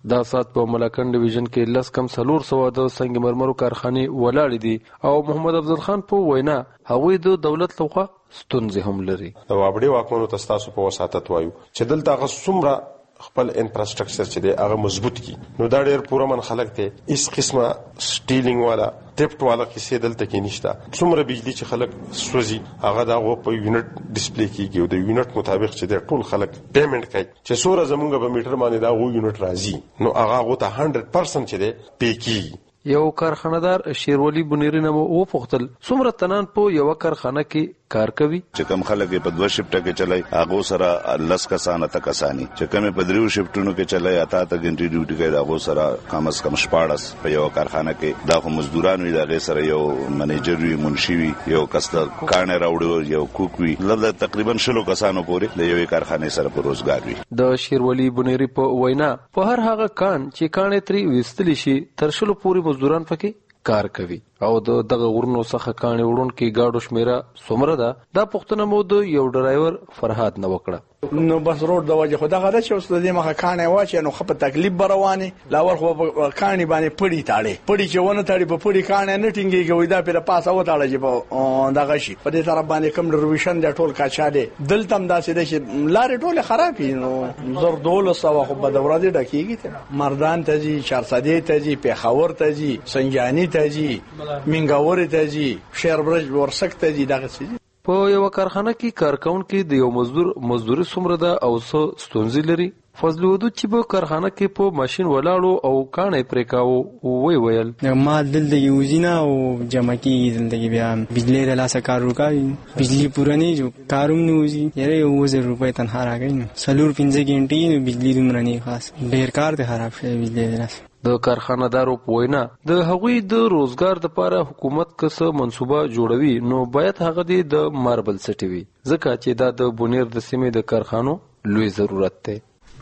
[SPEAKER 13] دا سات په ملاکنډ ډیویژن کې لس کم څلور سوه د سنگ مرمرو کارخانې ولاړې دي او محمد افضل خان په وینا هغوی د دولت لخوا ستونزې هم لري.
[SPEAKER 14] د وابړي واکمنو ته ستاسو په وساتت وایو چې دلته هغه څومره خپل انفراستراکچر چې دی هغه مضبوط کی نو دا ډېر پوره من خلک ته هیڅ قسمه سټیلینګ والا ټیپټ والا کیسې دلته کې نشته. څومره بجلی چې خلک سوځي هغه دا غو په یونټ ډسپلی کیږي او د یونټ مطابق چې د ټول خلک پیمنٹ کوي چې سوره زمونږ په میټر باندې دا غو یونټ راځي نو هغه غو ته صد درصد چې دی پی کیږي.
[SPEAKER 13] یو کارخانه‌دار شیرولی بنيري نه وو پختل څومره تنان په یو کارخانه کې کار کوي
[SPEAKER 15] چې کوم خلک په دوه شفټه کې چلای هغه سره لس کسانه تا کسانی چې کوم په دریو شفټونو کې چلای اته ته غنټي ډیوټي کوي هغه سره کم از کم شپاړس په یو کارخانه کې دا خو مزدوران وي دا سره یو منیجر وي منشي وي یو کسته کانه راوړو یو کوک وي لږ تقریبا شلو کسانو پورې د یو کارخانه سره په روزګار وي. د
[SPEAKER 13] شیرولی بنيري په وینا په هر هغه کان چې کانه تری وستلی شي تر شلو پورې مزدوران پکې کار کوي او د دغه غورنو څخه کانې وړونکي گاډو شمیره څومره ده دا پوښتنه مو د یو ډرایور فرهاد نه وکړه.
[SPEAKER 16] نو بس روډ د وجه خدا غدا چې اوس د دې مخه کانې واچي نو خپ تکلیف برواني لاور خو کانې باندې پړی تاړي پړی چې ونه تاړي په پړی کانې نه ټینګي کوي دا پر پاسه و تاړي چې دغه شي په دې طرف باندې کم ډرویشن د ټول کاچا دي دلتم داسې دي چې لارې ټوله خرابې نو زر دول سو خو په دورا دي ډکیږي مردان ته جی چارسدې ته جی پیښور ته جی سنجانی ته جی منګاور ته جی شهربرج ورسک ته جی دغه څه
[SPEAKER 13] په یو کارخانه کې کارکونکي د یو مزدور مزدوري څومره ده او څه ستونزې لري. فضل ودود چې په کارخانه کې په ماشين ولاړو او کانې پرې کاوه وی ویل
[SPEAKER 17] ما دلته یوزینا او جمع کې زندگی بیا بجلی د لاسه کار وکړي بجلی پورا نه جو کاروم نه وزي یره یو وزر روپۍ تنها راغی سلور پنځه غنټې بجلی دومره نه خاص ډیر کار ته خراب شي بجلی د لاسه.
[SPEAKER 13] د کارخانه‌دارو په وینا د هغوی د روزګار لپاره حکومت کسه منصوبه جوړوي نو باید هغه د ماربل سټي وي ځکه چې دا د بونیر د سیمې د کارخانو لوی ضرورت دی.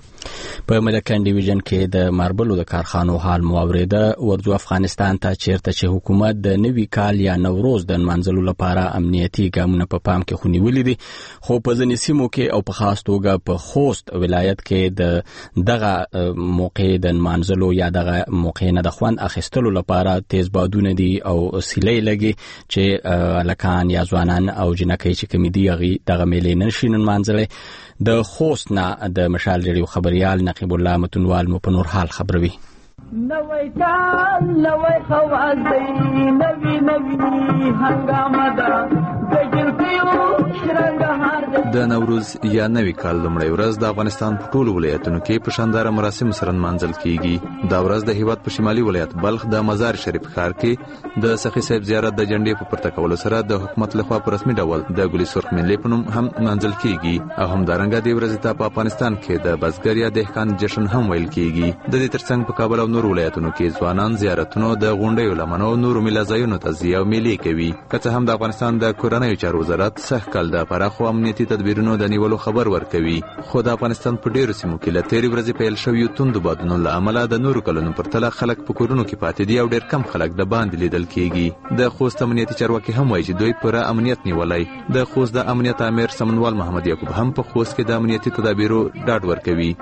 [SPEAKER 1] په ملکن ډیویژن کې د ماربلو د کارخانو حال موریده ورځو افغانستان ته چیرته چې حکومت د نوي کال یا نوروز د منځلو لپاره امنیتي ګامونه په پام کې خونیولې دي خو په ځینې سیمو کې او په خاص توګه په خوست ولایت کې د دغه موقع د منځلو یا دغه موقع نه د خوند اخیستلو لپاره تیز بادونه دي او سیلې لګي چې لکان یا ځوانان او جنکۍ چې کمیدي دغه میلې نشین منځلې د خوست نه د مشال ریډیو خبريال نقیب الله متنوال مو په نور حال خبروي.
[SPEAKER 18] نوې کال نوې خواز دی نوې نوې هنګامه ده د جلفیو شرنګهار
[SPEAKER 19] د نوروز یا نوې کال لومړی ورځ د افغانستان په ټولو ولایتونو کې په شاندار مراسم سره منځل کیږي. دا ورځ د هیواد په شمالي ولایت بلخ د مزار شریف ښار کې د سخی صاحب زیارت د جنډې په پورته کولو سره د حکومت لخوا په رسمي ډول د ګلي سرخ ملي په نوم هم منځل کیږي او همدارنګه د ورځې ته په افغانستان کې د بزګر یا دهقان جشن هم ویل کیږي. د دې ترڅنګ په کابل او نور ولایتونو کې ځوانان زیارتونو د غونډیو لمنو نور ملازایونو ته ځي او ملي کوي. که څه هم د افغانستان د کورنیو چارو وزارت سخت کال د پراخو امنیتي تدبیرونو د نیولو خبر ورکوي خو د افغانستان په ډیرو سیمو کې له تیرې ورځې پیل شویو توندو بادونو له امله د نورو کلونو پر تله خلک په کورونو کې پاتې دي او ډیر کم خلک د باندې لیدل کیږي. د خوست امنیتي چارواکي هم وایي چې دوی پوره امنیت نیولای. د خوست د امنیت امیر سمنوال محمد یعقوب هم په خوست کې د امنیتي تدابیرو ډاډ ورکوي.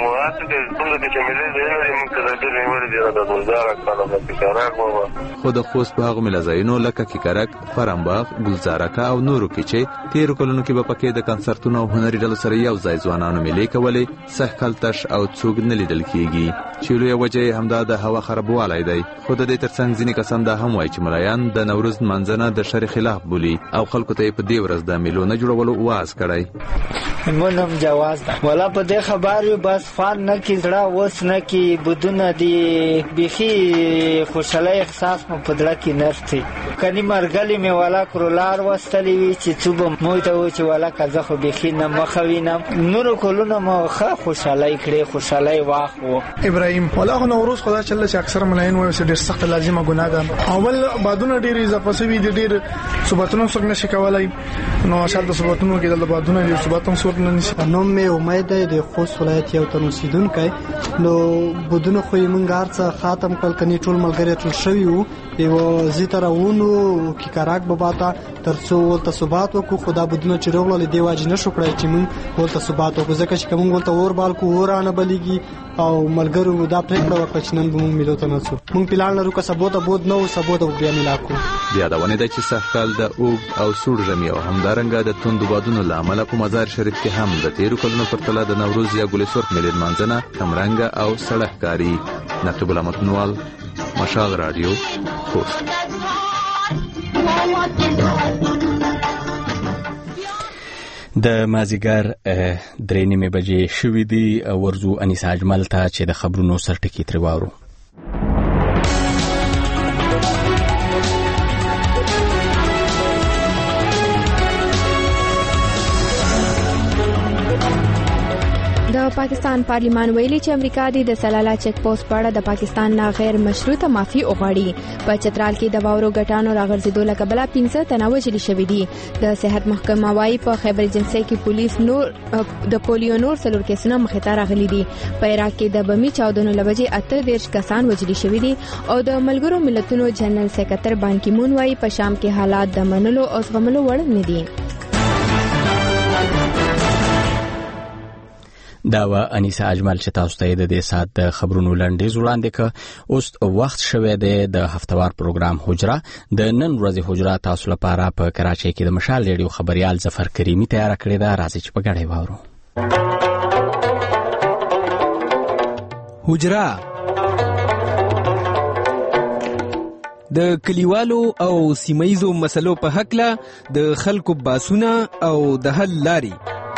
[SPEAKER 19] خو د خوست په هغو ملازایونو لکه کیکرک، فرمباغ، ګلزارکه او نورو کې چې تیرو کلونو کې به پکې د کنسرتونو او هنري ډلو سره یو ځای ځوانانو ملي کولې سخت کال تش او څوک نه لیدل کیږي چې لویه وجه یې همدا د هوا خرابوالی دی. خو د دې ترڅنګ ځینې کسان دا هم وایي چې ملایان د نوروز منځنه د شر خلاف بولي او خلکو ته یې په دې ورځ د میلو نه جوړولو واز کړی.
[SPEAKER 20] مونږ جواز ده ولا په دې خبرې بس فان نه کی زړه وس نه کی بدونه دی بيخي خوشاله احساس مو په دړه کې نرتي کني مرګلي می والا کرولار وستلی وی چې څوب مو ته و چې والا کزه خو بيخي نه مخوینم نور کولونه مو ښه خوشاله کړي خوشاله واخو.
[SPEAKER 21] ابراهيم ولا خو نوروز خدا چله چې اکثر ملاین وایي چې ډېر سخت لازمه ګناه ده اول بادونه ډېر اضافه شوی دي ډېر صبحتونو څنګه شي کولای نو اصل د صبحتونو کې د بادونه ډېر صبحتون سور څوک نه نشي.
[SPEAKER 9] نوم مې امید دی د خوست ولایت یو تن اوسیدونکی. نو بودونه خو یې موږ هر څه ختم کړل، کني ټول ملګري ټول شوي وو. یو زی ته راونو کې کاراک بابا ته تر څو ولته ثبات وکړو، خو دا بودونه چې راوړل دې واجب نشو کړی چې موږ ولته ثبات وکړو، ځکه چې کوم ولته اور بال کو ورانه بلیږي او ملګرو دا پریکړه وکړه چې نن به موږ ملو ته نڅو. موږ پلان لرو که سبو ته بود نه و سبو ته بیا ملا کو.
[SPEAKER 19] بیا دا ونه ده چې سږکال د اوږد او سوړ ژمي او همدارنګه د توندو بادونو له امله په مزار شریف کې هم د تیرو کلونو پرتله د نوروز یا ګل سرخ میلې لمانځنه کمرنګه او سړه ښکاري. نقیب الله متنوال، مشال رادیو، خوست.
[SPEAKER 1] د مازیګر درې نیمې بجې شوې دي. ورځو انیس اجمل ته چې د خبرونو سرټکي ترې واورو.
[SPEAKER 2] د پاکستان پارلیمان ویلي چې امریکا د سلاله چک پوسټ په اړه د پاکستان نه غیر مشروطه معافي وغواړي. په چترال کې د واورو غټانو راغورځېدو له کبله پنځه تنه وژل شوي دي. د صحت محکمه وايي په خیبر ایجنسۍ کې پولیس نور د پولیو نور څلور کیسونه مخې ته راغلي دي. په عراق کې د بمي چاودنو له وجې اته دېرش کسان وژل شوي دي او د ملګرو ملتونو جنرال سکرټر بان کی مون وايي په شام کې حالات د منلو او زغملو وړ نه دي.
[SPEAKER 1] دا و انیسه اجمل چې تاسو ته د دې سات د خبرونو لنډیز وړاندې ک. اوس وخت شوه دی د هفتوار پروګرام حجره. د نن ورځې حجره تاسو لپاره په کراچۍ کې د مشال ریډیو خبريال ظفر کریمی تیار کړی دا. راځي چې په ګډه واورو.
[SPEAKER 4] حجره د کلیوالو او سیمایزو مسلو په حق له د خلکو باسونه او د حل لاري.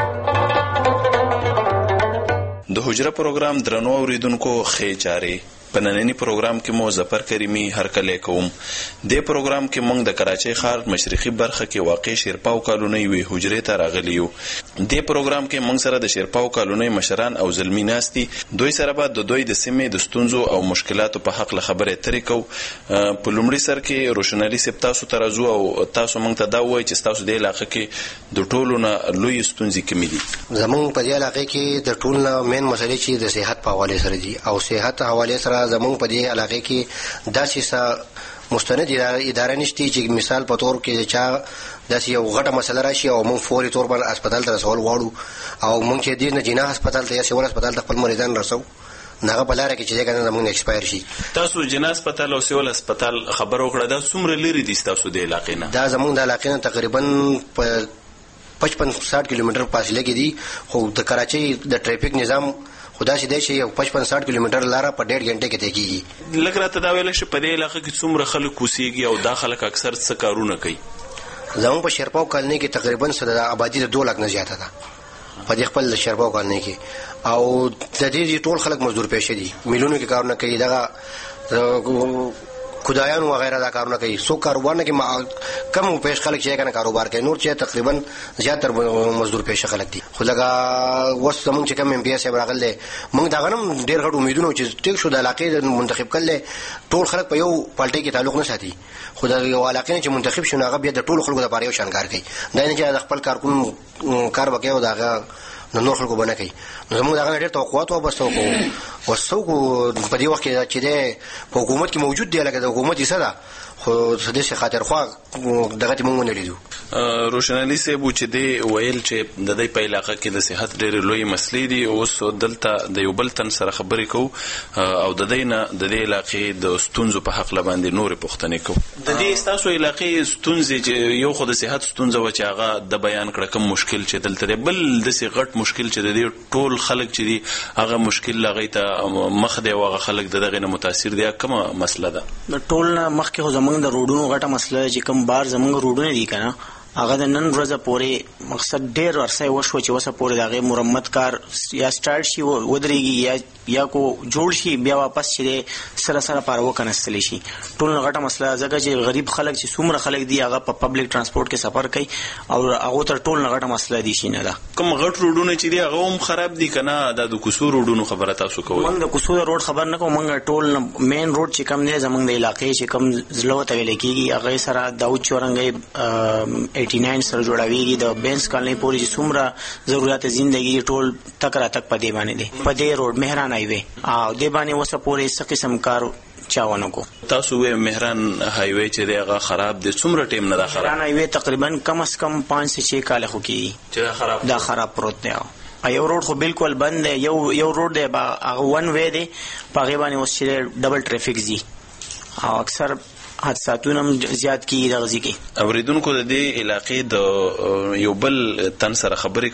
[SPEAKER 22] د حجره پروګرام درنو اوریدونکو خې چاري په نننی پروګرام کې مو ظفر کریمی هرکلی کوم. د پروګرام کې موږ د کراچۍ ښار مشرقي برخه کې واقع شیرپاو کالونۍ وی حجره ته راغلی یو. د پروګرام کې موږ سره د شیرپاو کالونۍ مشران او زلمی ناستي دوی سره به د دوی د سیمې د ستونزو او مشکلاتو په حق له خبرې ترې کو. په لومړي سر کې روشنالي سپ تاسو ته راځو او تاسو موږ ته دا وایي چې تاسو د علاقې کې د ټولو نه لوی ستونزې کومې دي؟
[SPEAKER 23] زموږ په دې علاقې کې د ټولو نه مین مسلې چې د صحت په حواله سره دي او صحت حواله سره زموږ په دې علاقې کې داسې څه مستند اداره نشته چې مثال په تور کې چې داسې یو غټه مسله راشي او موږ فوري تور باندې هسپتال ته رسول غواړو او موږ چې دې نه جنا هسپتال ته یا سیول هسپتال ته خپل مریضان رسو ناغه بلاره کې چې څنګه زموږ ایکسپایر شي.
[SPEAKER 22] تاسو جنا هسپتال او سیول هسپتال خبر وکړه دا څومره لري دي تاسو د علاقې نه؟
[SPEAKER 23] دا زموږ د علاقې نه تقریبا په پچپن ساठ کیلومتر فاصله کې دي خو د کراچۍ د ټریفیک نظام خدا شي دی چې یو پچپن ساठ کیلومتر لاره په ډېر غنټه کې تېږي.
[SPEAKER 22] لکه راته دا ویل شي په دې علاقې کې څومره خلک اوسېږي او دا خلک اکثر څه کارونه کوي؟
[SPEAKER 23] زموږ په شیرپاو کالنۍ کې تقریبا د آبادی د دوه لک نه زیاته ده په دې خپل شیرپاو کالنۍ کې او د دې ټول خلک مزدور پیشه دي میلیونو کې کارونه کوي. دغه خدایانو وغیرہ دا کارونه کوي. سو کاروبار نه کې کم پیش خلک چې کنه کاروبار کوي نور چې تقریبا زیاتره مزدور پیشه خلک دي. خو لکه وس زمونږ چې کم ایم پی اس راغله موږ دا غنم ډیر غټ امیدونه چې ټیک شو د علاقې منتخب کړل ټول خلک په یو پالټي کې تعلق نه ساتي خو دا یو علاقې چې منتخب شونه هغه بیا د ټول خلکو لپاره یو شان کار کوي. دا نه چې خپل کارکون کار وکړي او دا نو نور خلکو باندې کوي. نو موږ دا ډېر توقعات وباسو کو وسو کو په دې وخت کې چې د حکومت کې موجود دی لکه د حکومت یې صدا خو د دې خاطر خو دغه موږ نه لیدو.
[SPEAKER 22] روشنالي سیبو چې دی ویل چې د دې په علاقې کې د صحت ډېر لوی مسلې دي اوس دلته د یو بل تن سره خبرې کوو او د دې نه د دې علاقې د ستونزو په حق باندې نور پوښتنې کوو. د دې تاسو علاقې ستونزې چې یو خو د صحت ستونزه و چې هغه د بیان کړه کوم مشکل چې دلته دی بل د سي غټ مشکل چې د دې ټول خلک چې دي هغه مشکل لغې ته مخ دی او هغه خلک دغه نه متاثر دي کومه مسله ده؟
[SPEAKER 24] د ټول نه مخکې خو زمونږ د روډونو غټه مسله چې کوم بار زمونږ روډونه دي کنه هغه د نن ورځې پورې مقصد ډېر ورسې وشو چې وسه پورې دغه مرمت کار یا سٹارټ شي ودرېږي یا یا کو جوړ شي بیا واپس چې سره سره پاره وکنستلی شي. ټول غټه مسله ځکه چې غریب خلک چې څومره خلک دي هغه په پبلک ترانسپورت کې سفر کوي او هغه تر ټول غټه مسله دي شي نه ده.
[SPEAKER 22] کوم غټ روډونه چې دي هغه هم خراب دي کنه د کوڅو روډونو خبره تاسو کوئ؟
[SPEAKER 24] موږ د کوڅو روډ خبر نه کوم موږ ټول مین روډ چې کم نه زمونږ د علاقې چې کم زلو ته ویل کېږي هغه سره داوود چورنګي اسی نو سره جوړاویږي د بینس کالنۍ پورې چې څومره ضرورت زندگی ټول تک را تک پدې باندې دی پدې روډ مهران هایوي او دې باندې وسه پورې څه قسم کار چاونه کو.
[SPEAKER 22] تاسو وې مهران هایوي چې دغه خراب دي څومره ټیم نه دا خراب؟
[SPEAKER 24] مهران هایوي تقریبا کم از کم پانچ سے چھ کال خو کی
[SPEAKER 22] چې خراب
[SPEAKER 24] دا خراب پروت دی. یو روډ خو بالکل بند دی، یو یو روډ دی هغه ون وی دی په هغه باندې اوس چې ډبل ټریفیک زی او اکثر حادثاتونه هم زیات کیږي د غزي کې.
[SPEAKER 22] اوریدونکو د دې علاقې د یو بل تن سره خبرې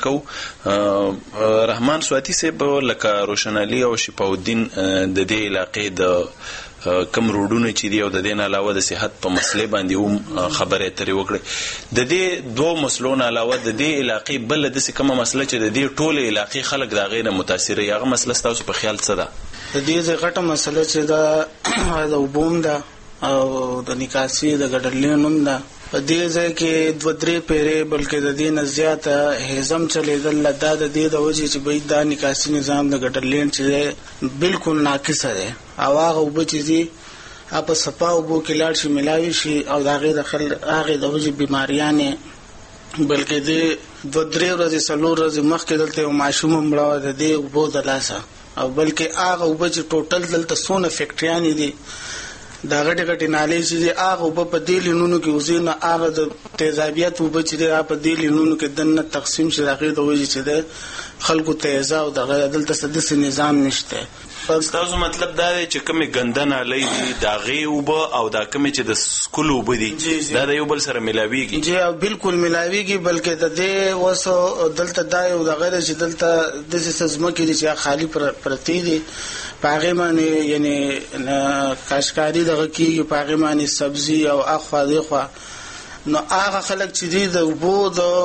[SPEAKER 22] کو. رحمان سواتی صاحب لکه روشنالي او شفاء الدین د دې علاقې د کم روډونه چې دی او د دې نه علاوه د صحت په مسلې باندې هم خبرې اترې وکړې. د دې دوه مسلو نه علاوه د دې علاقې بل د څه کومه مسله چې د دې ټوله علاقې خلک دا غیر متاثر یي هغه مسله تاسو په خیال څه ده؟
[SPEAKER 3] د دې غټه مسله چې دا د وبوم ده او د نکاسي د ګډلینوم ده په دې ځای کې دوه درې پیرې بلکې د دې نه زیاته هیزم چلیدل دا د دې د وجې چې باید دا نکاسي نظام د ګډلین چې بالکل ناقص دی او هغه اوبه چې دي په صفا اوبو کې لاړ شي ملاوي شي او د هغې د خل هغې د وجې بیماریانې بلکې دې دوه درې ورځې څلور ورځې مخکې دلته یو ماشوم هم مړه وه د دې اوبو د لاسه او بلکې هغه اوبه چې ټوټل دلته څونه فیکټریانې دي دا غټي غټي نالې چې دي هغه اوبه په دې لینونو کې وځي نه هغه د تیزابیت اوبه چې دي هغه په دې لینونو کې دننه تقسیم شي د هغې د وجې چې دی خلکو تیزه او دغه دلته څه داسې نظام نشته.
[SPEAKER 22] ستاسو مطلب دا دی چې کومې ګنده نالۍ دي د هغې اوبه او دا کومې چې د سکلو اوبه دي دا د یو بل سره ملاویږي؟
[SPEAKER 3] جی او بالکل ملاویږي بلکې د دې اوس دلته دا یو دغه دی چې دلته داسې څه ځمکې دي چې خالي پرتې دي په هغې باندې یعنې کاشکاري دغه کېږي په هغې باندې سبزي او اخوا دېخوا نو هغه خلک چې دي د اوبو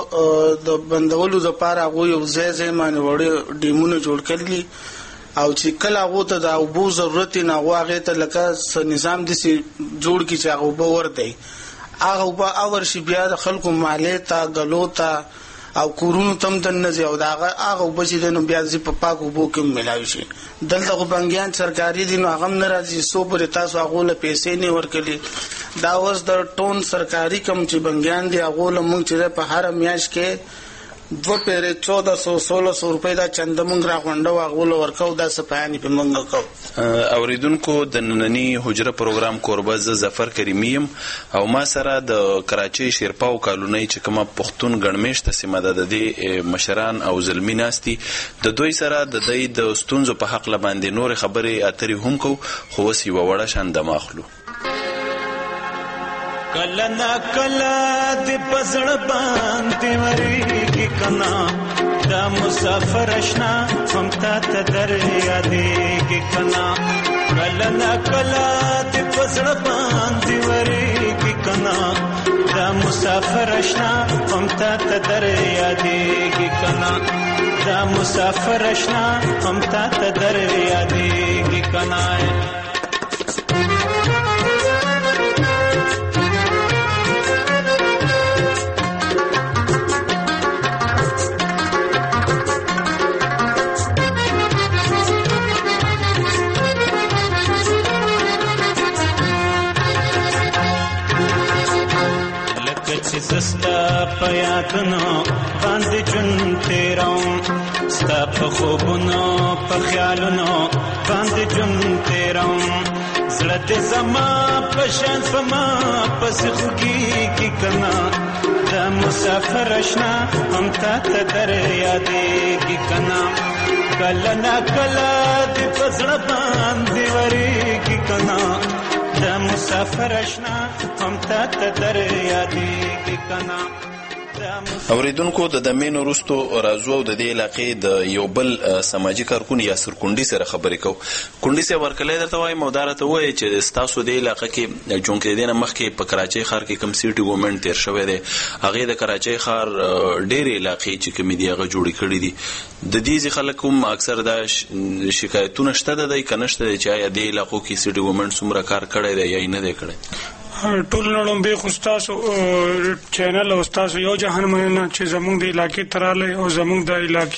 [SPEAKER 3] د بندولو دپاره هغوی یو ځای ځای باندې وړې ډیمونه جوړ کړي او چې کله هغو ته د اوبو ضرورت وي نو هغو هغې ته لکه څه نظام داسې جوړ کړي چې هغه اوبه ورته هغه اوبه اور شي بیا د خلکو مالې ته ګلو ته او کورونو ته هم دننه ځي او د هغه هغه اوبه چې دی نو بیا ځي په پاک اوبو کې هم ملاوي شي. دلته خو بنګیان سرکاري دي نو هغه هم نه راځي څو پورې تاسو هغو له پیسې نه ورکړي. دا اوس د ټون سرکاري کم چې بنګیان دي هغو له مونږ چې دی په هره میاشت کې دوه پیرې چودہ سو سولہ سو روپۍ دا چنده مونږ راغونډو هغو له ورکو دا صفایانې پې مونږ کوو.
[SPEAKER 22] اوریدونکو د ننني حجره پروګرام کوربه زه ظفر کریمي یم او ما سره د کراچۍ شیرپاو کالونۍ چې کومه پښتون ګڼمېشته سیمه ده د دې مشران او زلمي ناست دي د دوی سره د دوی د ستونزو په حقله باندې نورې خبرې اترې هم کوو خو اوس یوه وړه شان دمه اخلو.
[SPEAKER 5] کله نا کله د پزړ باندې وریږي کنا دا مسافر اشنا هم تا ته در یادېږي کنا کله نا کله د پزړ باندې وریږي کنا دا مسافر اشنا هم تا ته در یادېږي کنا دا مسافر اشنا هم تا ته در یادېږي کنا. سستا پیاتنو باندې جون تیروم ستا په خوبونو په خیالونو باندې جون تیروم زړه دې زما په شان فما پسې خوږېږي کنا دا مسافر اشنا هم تا ته در یادېږي کنا کله نا کله دې په زړه باندې وریږي کنا دا مسافر اشنا هم تا ته در یادېږي کنا.
[SPEAKER 22] اوریدونکو د دمین وروستو راځو او د دې علاقې د یو بل سماجي کارکون یاسر کونډي سره خبرې کوو. کونډي صاحب ورکلی درته وایم او دا راته ووایي چې ستاسو دې علاقه کې جون کېدې نه مخکې په کراچۍ ښار کې کوم سیټي ګورنمنټ تېر شوی دی هغې د کراچۍ ښار ډېرې علاقې چې کومې دي هغه جوړې کړي دي د دې ځې خلک هم اکثر دا شکایتونه شته د دی که نشته دی چې آیا دې علاقو کې سیټي ګورنمنټ څومره کار کړی دی یا یې نه دی کړی؟
[SPEAKER 7] ټول نړومبې خو ستاسو چینل او ستاسو یو جهان مننه چې زموږ د علاقې ته راغلی او زموږ د علاقې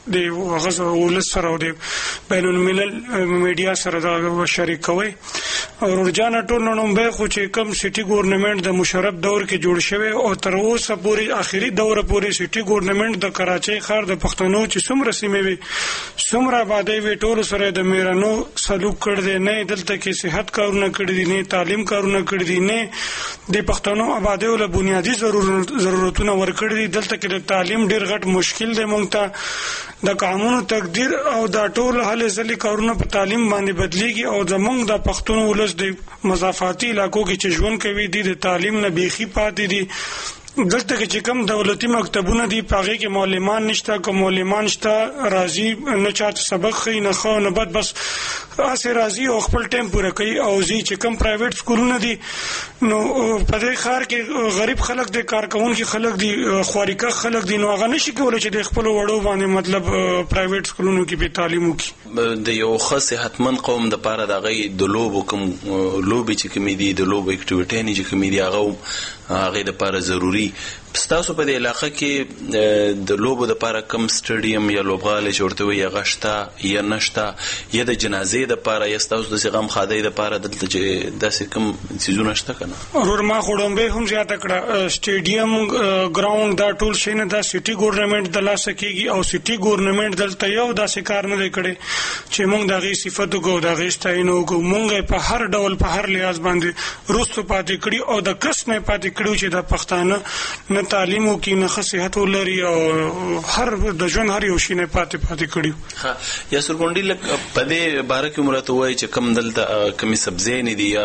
[SPEAKER 7] د غزا ولس سره او د بین الملل میډیا سره دا شریک کوي. او رجانا ټول نومبه خو چې کم سټي ګورنمنت د مشرف دور کې جوړ شوی او تر اوسه پورې اخیری دوره پورې سټي ګورنمنت د کراچۍ ښار د پښتنو چې څومره سیمې وي څومره آبادی وي ټول سره د میرانو سلوک کړ دی نه دلته کې صحت کارونه کړی دي نه تعلیم کارونه کړی دي نه د پښتنو آبادی ول بنیادی ضرورتونه ورکړي دي. دلته کې د تعلیم ډیر غټ مشکل دی مونږ ته د قانون تقدیر او دا ټول هلې ځلې کارونه په تعلیم باندې بدلیږي او زمونږ د پښتون ولس د مضافاتي علاقو کې چې ژوند کوي دي د تعلیم نه بیخي پاتې دي. دلته کې چې کوم دولتي مکتبونه دي پاغه کې معلمان نشته کوم معلمان شته راځي نه چاته سبق خي نه خو نه بد بس اسه راځي او خپل ټیم پوره کوي او زی چې کوم پرایویټ سکولونه دي نو په دې ښار کې غریب خلک دي کارکونکي خلک دي خواریکه خلک دي نو هغه نشي کولای چې د خپل وړو باندې مطلب پرایویټ سکولونو کې به تعلیم وکړي.
[SPEAKER 22] د یو خاص حتمن قوم د پاره د غي د لوبو کوم لوبي چې کوم دي د لوبو اکټیویټي نه چې کوم دي هغه هغه د پاره ضروری. ستاسو په دې علاقه کې د لوبو د پاره کم سټیډیم یا لوبغاله جوړته وي یا غشتا یا نشتا یا د جنازې د پاره یا ستاسو د غم خادای د پاره دلته چې داسې کم سيزونه شته کنه.
[SPEAKER 7] ورور ما خړومبه هم زیاته کړه سټیډیم ګراوند دا ټول شي نه دا سټي ګورنمنت د لاس کېږي او سټي ګورنمنت دلته یو داسې کار نه کړي چې موږ دغه صفاتو کو دغه ستاینو کو موږ په هر ډول په هر لیاز باندې روستو پاتې کړي او د کس نه پاتې کړو چې د پښتانه نه تعلیم او کې نه صحت ولري او هر د ژوند هر یو شي نه پاتې پاتې کړي.
[SPEAKER 22] ها یا سرګونډي لک په دې باره کې مرته وای چې کم دلته کمی سبزی نه دي یا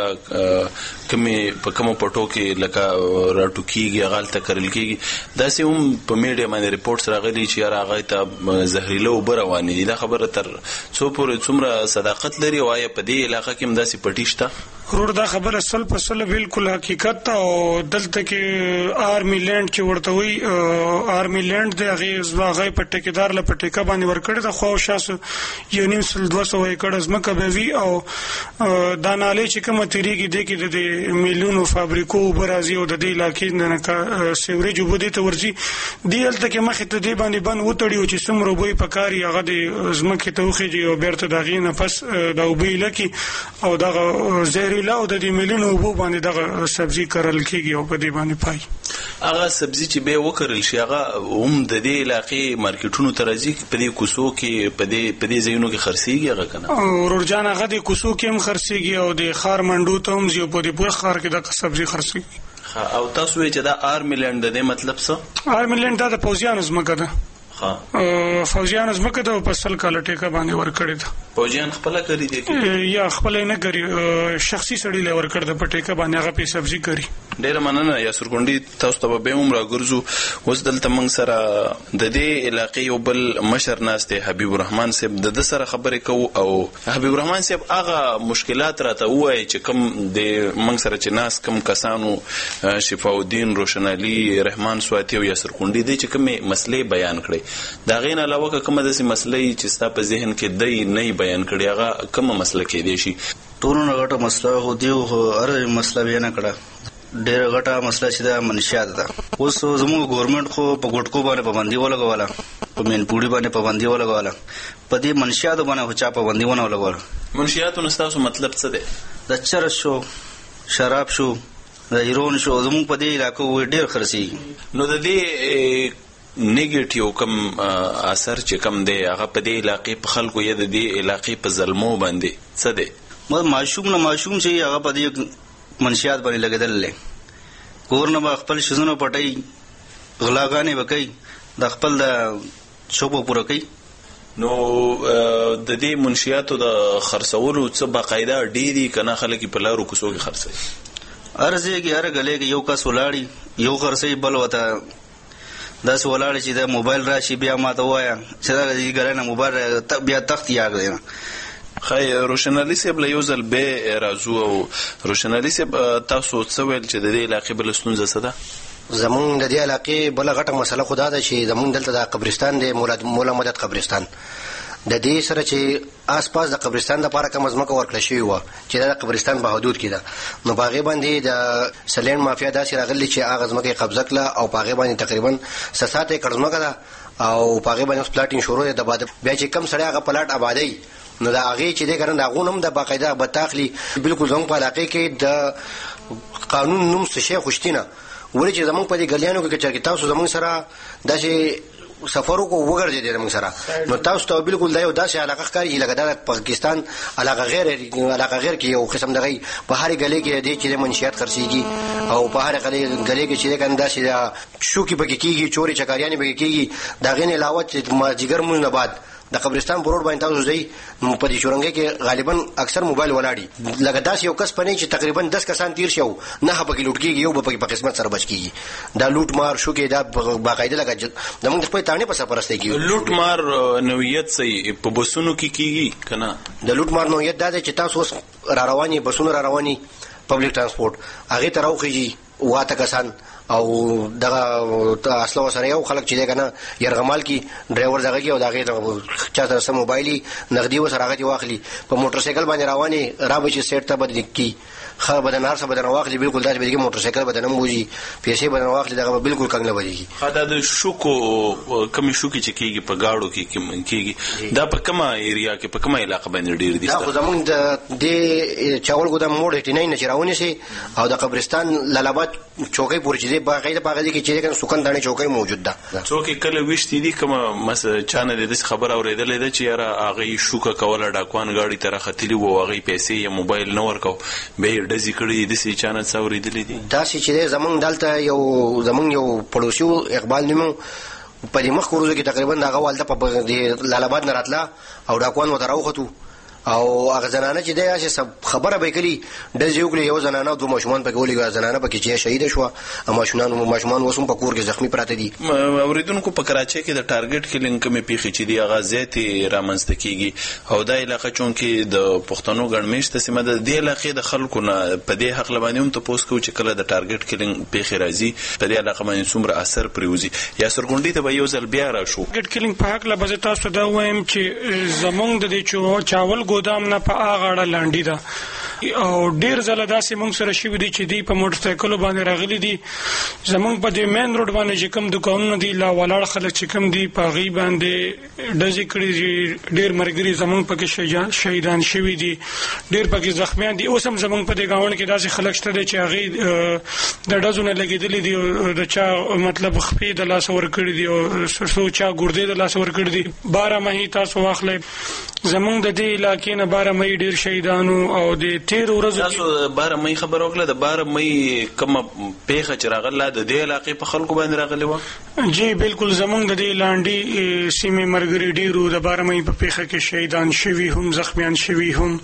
[SPEAKER 22] کمی په کوم پټو کې لکه راټو کیږي غلطه کړل کیږي داسې هم په میډیا باندې ریپورتس راغلي چې راغی ته زهريله وبروانې دي. دا خبره تر څو پورې څومره صداقت لري او آیا په دې علاقه کې هم داسې پټیشته؟
[SPEAKER 7] ورور دا خبره اصل په اصل بالکل حقیقت او دلته کې آرمی لینډ چې ورته وي آرمی لینډ د هغه زواغې په ټیکدار له پټیکا باندې ورکړی د خو شاسو یو نیم سل دوه سوه ایکړ ځمکه به وي او دا نالې چې کومه تیریږي د کې د میلیونو فابریکو برازي او د دې علاقې نه سیوریج وبدي ته ورځي دی هلته کې مخې ته دی باندې بند وتړي چې څومره وبوي پکاري هغه د ځمکې ته وخیږي او بیرته دغې نه پس دا وبوي لکه او دغه زهريله او د دې میلیونو وبو باندې دغه سبزي کرل کېږي او په دې باندې پای
[SPEAKER 22] هغه سبزي چې به وکړل شي هغه هم د دې علاقې مارکیټونو ته راځي په دې کوڅو کې په دې په دې ځایونو کې خرڅيږي هغه کنه
[SPEAKER 7] ورور جان هغه د کوڅو کې هم خرڅيږي او د خار منډو ته هم زیو په دې پوره خار کې د سبزي خرڅيږي.
[SPEAKER 22] او تاسو چې دا آرمی لینډ د مطلب څه؟
[SPEAKER 7] آرمی لینډ دا د پوځیانو ځمکه ده. ها فوجیان ځمکه د پسل کال ټیکا باندې ورکړی ده.
[SPEAKER 22] فوجیان خپل کوي دي
[SPEAKER 7] یا خپل نه کوي شخصي سړی له ورکړ د پټیکا باندې هغه په سبزي کوي.
[SPEAKER 22] ډیر مننه یا سرګونډي تاسو ته به عمر ګرځو وس دلته موږ سره د دې علاقې یو بل مشر ناشته حبیب الرحمن صاحب د سره خبرې کوو او حبیب الرحمن صاحب هغه مشکلات راته وایي چې کوم د موږ سره چې ناس کوم کسانو شفاء الدین روشنالي رحمان سواتی او یا سرګونډي دي چې کومه مسلې بیان کړي دا غین علاوه کومه د مسلې چې ستا په ذهن کې دی نه بیان کړي هغه کومه مسله کې دي شي
[SPEAKER 6] ټولنه غټه مسله هو دی او هر مسله بیان کړه ډېر غټه مسله چې د منشیات ده. اوس زموږ ګورنمنت خو په ګټکو باندې پابندي ولګوله په مین پوری باندې پابندي ولګوله په دې منشیات باندې چا پابندي ونه ولګوله.
[SPEAKER 22] منشیات نو تاسو مطلب څه دی؟
[SPEAKER 6] د چرس شو شراب شو د ایرون شو زموږ په دې علاقو ډېر خرسي
[SPEAKER 22] نو د دې نیگیټیو کم اثر چې کم دی هغه په دې علاقې په خلکو یا د دې علاقې په ظلمو باندې څه دی؟
[SPEAKER 6] مې معشوم نه معشوم چې هغه په دې منشیات باندې لګیدل کورنه با خپل شزونو پټي غلاګانې وکي د خپل د شوبو پوره کوي.
[SPEAKER 22] نو د دې منشیاتو د خرڅولو څه باقاعده ډیری کنه خلک په لارو کوڅو کې خرڅي
[SPEAKER 6] ارزه کې هر غلې کې یو کس ولاړی یو خرڅي بل وته داس ولاړ چې د موبایل راشي بیا ماته وایا چې دا دې ګرانه موبایل بیا تخت یاګ دی.
[SPEAKER 22] خای روشنالی صاحب له یو ځل به راځو او روشنالی صاحب تاسو څه ویل چې د دې علاقې بل ستونزه څه ده؟
[SPEAKER 23] زمون د دې علاقې بل غټه مسله خدا ده چې زمون دلته د قبرستان دی مولا مدد قبرستان د دې سره چې آس پاس د قبرستان د لپاره کوم ځمکه ورکړل شوی و چې د قبرستان په حدود کې ده نو باغې باندې د سلین مافیا داسې راغلی چې هغه ځمکه قبضه کړه او باغې باندې تقریبا سات ایکړ ځمکه ده او پاغه باندې پلاټینګ شروع ده بعد بیا چې کم سړی هغه پلاټ آبادی نو دا هغه چې ده کنه دا غونم د باقاعده بتاخلی بالکل زموږ په علاقې کې د قانون نوم څه شي خوشتینه ولې چې زموږ په دې غلیانو کې چې تاسو زموږ سره داسې سفرو کو وګرځي د موږ سره نو تاسو ته بالکل دا یو داسې علاقه ښکاري لکه د پاکستان علاقه غیر علاقه غیر کې یو قسم دغه په هر غلې کې د چې منشيات خرڅيږي او په هر غلې غلې کې چې کنده چې شو کې بګی کېږي چوري چکاریانه بګی کېږي دا غین علاوه چې ما جګر مون نه بعد د قبرستان بروډ باندې تاسو ځئ په دې شورنګ کې غالبا اکثر موبایل ولاړی لکه داس یو کس پنه چې تقریبا دس کسان تیر شو نه په کې لوټ کېږي یو په قسمت سره بچ کېږي دا لوټ مار شو کې دا باقاعده لګا د موږ خپل تانه په سفرسته کېږي
[SPEAKER 22] لوټ مار نوعیت سي په بسونو کې کېږي کنه
[SPEAKER 23] د لوټ مار نوعیت دا چې تاسو را رواني بسونو را رواني پبلک ترانسپورت هغه تراوخيږي واته کسان او دغه اصله سره یو خلک چې دغه يرغمال کی ډرایور دغه کی او دغه چا سره سم موبایل نغدي و سره غتي واخلي په موټر سایکل باندې رواني رابچ سیټ ته بدل کی خر بدنار سره بدن واخلي بالکل داسې بلکې موټر سایکل بدن موجي پیسې بدن واخلي دغه بالکل کنګله وږي
[SPEAKER 22] خدای د شوکو کمی شوکي چې کیږي په گاړو کې کیږي دا په کومه ایریا کې په کومه علاقه باندې ډیر دي
[SPEAKER 23] دا خو زمونږ د چاول ګودام موډ اټینای نه چراونی سي او د قبرستان لالاباد چوکۍ پورې چې باقاعده باقاعده کې چې کنه سکن دانه چوکۍ موجود ده
[SPEAKER 22] چوکۍ کله وشتي دي کومه مس چانه د خبر اوریدلې ده چې یاره هغه شوکه کوله ډاکوان گاډي تر ختلی وو هغه پیسې یا موبایل نه ورکو به ډزې کړې د سې چانه څورېدلې دي
[SPEAKER 23] دا چې زمونږ دلته یو زمونږ یو پړوسیو اقبال نیمو په دې مخ ورځو کې تقریبا دغه والده په لالاباد نه راتله او ډاکوان وتراوخته او هغه زنانه چې دی چې خبره به کلی د یو یو زنانه او دوه ماشومان په ګولې زنانه په کې چې شهید شو او ماشومان ماشومان وسوم په کور کې زخمی پراته دي
[SPEAKER 22] اوریدونکو په کراچۍ کې د ټارګټ کلینګ کمې پیښې چې دی هغه زیاتې رامنځته کیږي او د علاقې چون کې د پښتنو ګڼمېشته سیمه د دې علاقې د خلکو نه په دې حق لبانې هم ته پوس کو چې کله د ټارګټ کلینګ پیښې راځي په دې علاقې باندې څومره اثر پریوزي یا سرګونډي ته به یو ځل بیا راشو
[SPEAKER 7] ټارګټ کلینګ په حق لبازه تاسو دا وایم چې زمونږ د دې چاول ګودام نه په غاړه لاندې ده او ډیر زله داسې مونږ سره شوی دي چې دی په موټر سایکل باندې راغلي دي زمونږ په دې مین روډ باندې چې کوم دکانونه دي لا ولاړ خلک چې کوم دي په غي باندې ډزې کړي ډیر مرګري زمونږ په کې شهیدان شوی دي ډیر په کې زخمیان دي اوس هم زمونږ په دې گاوند کې داسې خلک شته دي چې هغه د ډزونه لګیدلې دي او د چا مطلب خپې د لاس ور کړی دي او سرسو چا ګردې د لاس ور کړی دي بارہ مهي تاسو واخلې زمونږ د دې علاقې نه بارہ مهي ډیر شهیدانو او د تیر ورځو
[SPEAKER 22] تاسو بارہ مې خبر وکړه د بارہ مې کوم پیښه چې راغله د دې علاقې په خلکو باندې راغلی و
[SPEAKER 7] جی بالکل زمونږ د دې لاندې سیمې مرګري ډیرو د بارہ مې په پیښه کې شهیدان شوي هم زخمیان شوي هم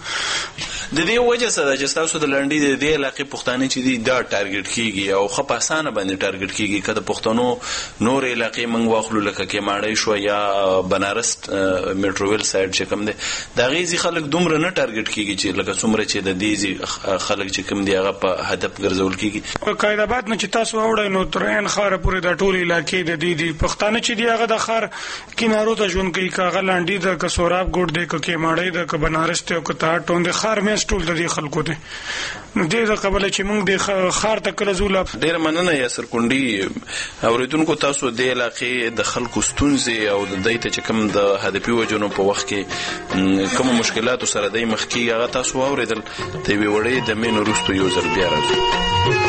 [SPEAKER 22] د دې وجه سره چې تاسو د لاندې د دې علاقې پښتانه چې دي دا ټارګټ کیږي او خپ اسانه باندې ټارګټ کیږي کله پښتنو نور علاقې منګ واخلو لکه کې ماړی شو یا بنارس میټروویل سایډ چې کوم دی دا غیزي خلک دومره نه ټارګټ کیږي چې لکه څومره چې د دې خلک چې کوم دی هغه په هدف ګرځول کیږي
[SPEAKER 7] قاعده بعد نه چې تاسو وړئ نو ترین خار پورې د ټولي علاقې د دې دي پښتانه چې دی هغه د خار کینارو ته ژوند کوي کاغه لاندې د کسوراب ګډ دی کې ماړی د ک بنارس ته او کته ټوند خار مې ټول د دې خلکو ته نو دې د قبل چې موږ د خار ته کله زول
[SPEAKER 22] ډیر مننه یا سرکونډي اوریدونکو تاسو د علاقې د خلکو ستونزې او د دایته چې کوم د هدفي وجونو په وخت کې کوم مشکلات سره د مخ کې هغه تاسو اوریدل ته وی وړي د مين وروستو یو ځل بیا راځي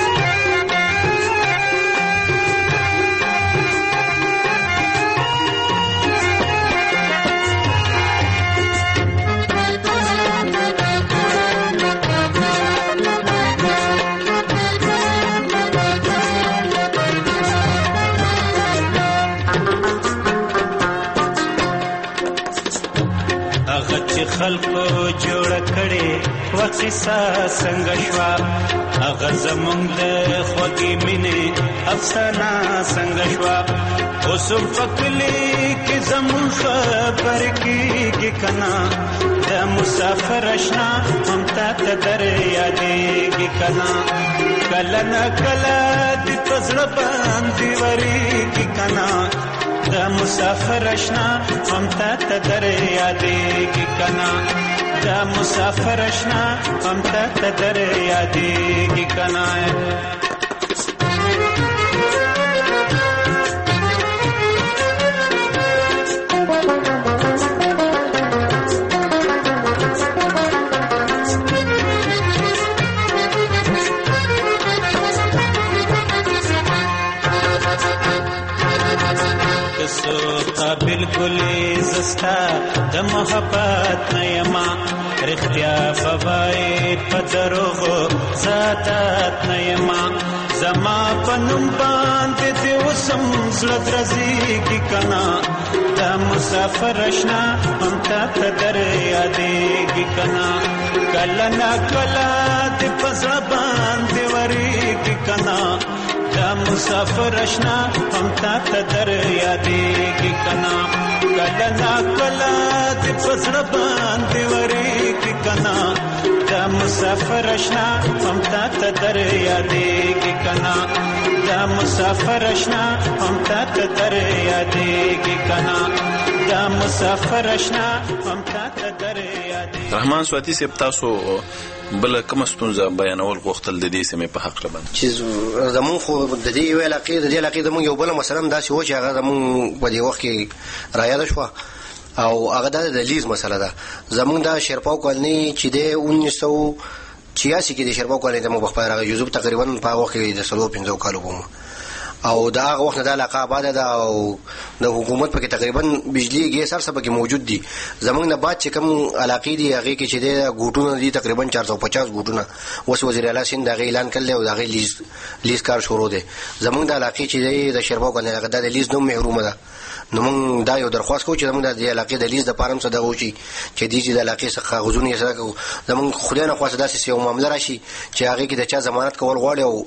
[SPEAKER 5] خلکو جوړ کړي وقصه څنګه شوا هغه زمونږ د خوږې مینې افسانه څنګه شوا اوس په کلي کې زمونږ خبر کېږي کنه د مسافر اشنا هم تا ته در یادېږي کنه کله نه کله د په زړه باندې ورېږي کنه د مسافر اشنا هم تا ته در یادېږي کنه د مسافر اشنا هم تا ته در یادېږي کنه اوس قابل ګلې زستا د محبت نه یما رښتیا فواید په دروغو ساتات نه یما زما په نوم باندې دې اوسم زړه درځېږي کنا دا مسافر اشنا هم تا ته در یادېږي کنا کله نا کله دې په زړه باندې ورېږي کنا دا مسافر اشنا هم تا ته در یادېږي کنا کله نا کله دې په زړه باندې ورېږي کنا دا مسافر اشنا هم تا ته در یادېږي کنا دا مسافر اشنا هم تا ته در یادېږي کنا دا مسافر اشنا هم تا ته در یادېږي.
[SPEAKER 22] رحمان سواتی صاحب تاسو بل کوم ستونزه بیانول غوښتل د دې سیمې په حق لبن
[SPEAKER 23] چې زمون خو د دې یو علاقې د دې علاقې زمون یو بل مثلا داسې و چې هغه زمون په دې وخت کې راياده شو او هغه د لیز مسله ده. زمون د شرپاو کولنی چې د انیس سو چھیاسی کې د شرپاو کولنی د مخبر هغه یوزب تقریبا په وخت کې د سلو پنځو کالو بوم او دا هغه وخت د علاقه آباد ده او د حکومت په کې تقریبا بجلی ګیس هر څه پکې موجود دي. زمونږ نه بعد چې کوم علاقې دي هغه کې چې د ګوټونه دي تقریبا چار سو پچاس ګوټونه اوس وزیر اعلی سیند دا اعلان کړل او دا غي لیز لیز کار شروع دي. زمونږ د علاقې چې د شرپاو کولنی هغه د لیز نوم محرومه ده. نو موږ دا یو درخواست کوو چې موږ د علاقې د لیز د پارم څخه دغه وشي چې د دې د علاقې څخه کاغذونه یې سره زموږ خدای نه خواسته داسې یو معاملې راشي چې هغه کې د چا ضمانت کول غواړي او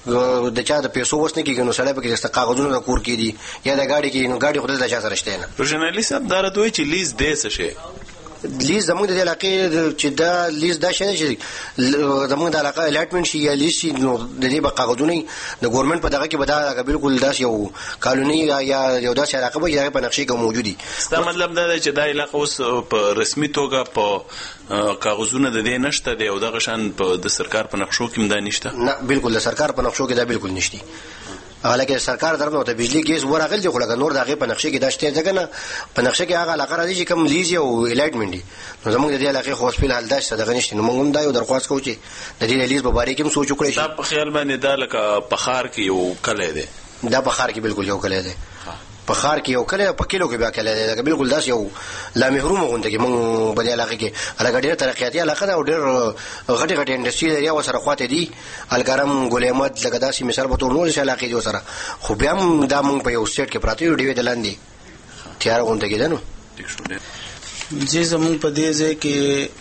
[SPEAKER 23] د چا د پیسو وسنه کې نو سړی په کې د کاغذونو د کور کې دي یا د گاډي کې نو گاډي خدای د چا سره شته نه.
[SPEAKER 22] پروژنالی صاحب دا راځي چې لیز دې څه شي
[SPEAKER 23] لیز زموږ د علاقې چې دا لیز دا شنه چې زموږ د علاقې الاټمنټ شي یا لیز شي نو د دې په کاغذونه د ګورنمنت په دغه کې بدا بالکل داس یو کالونی یا یو داس علاقه به یا په نقشې کې موجودي.
[SPEAKER 22] دا مطلب دا دی چې دا علاقه اوس په رسمي توګه په کاغذونه د دې نشته دی او دغه شان په د سرکار په نقشو کې مدا نشته.
[SPEAKER 23] نه بالکل د سرکار په نقشو کې دا بالکل نشته. حالکه سرکار طرفه ته بجلی ګیس ورغل دي خو لکه نور دغه په نقشې کې داشته ځکه نه په نقشې کې هغه علاقه راځي چې کوم لیز او الاټمنټ دي. نو زموږ د دې علاقې خو خپل حل داشته دغه نشته. نو موږ هم دا یو درخواست کوو چې د دې لیز په اړه کې هم سوچ وکړئ.
[SPEAKER 22] دا په خیال باندې دا لکه په خار کې یو کله دی.
[SPEAKER 23] دا په خار کې بالکل یو کله دی. په خار کې یو کله په کیلو کې بیا کله دی. دا بالکل داس یو لا محروم غونډه کې موږ په دې علاقې کې علاقه ډېر ترقیاتي علاقه ده او ډېر غټي غټي انډستری دی او سره خواته دي الګرم ګل احمد لکه داسې مثال په تور نور علاقې جو سره خو بیا هم دا موږ په یو سټیټ کې پراته یو ډیوی دلاندې تیار غونډه کې ده. نو
[SPEAKER 3] چې زموږ په دې ځای کې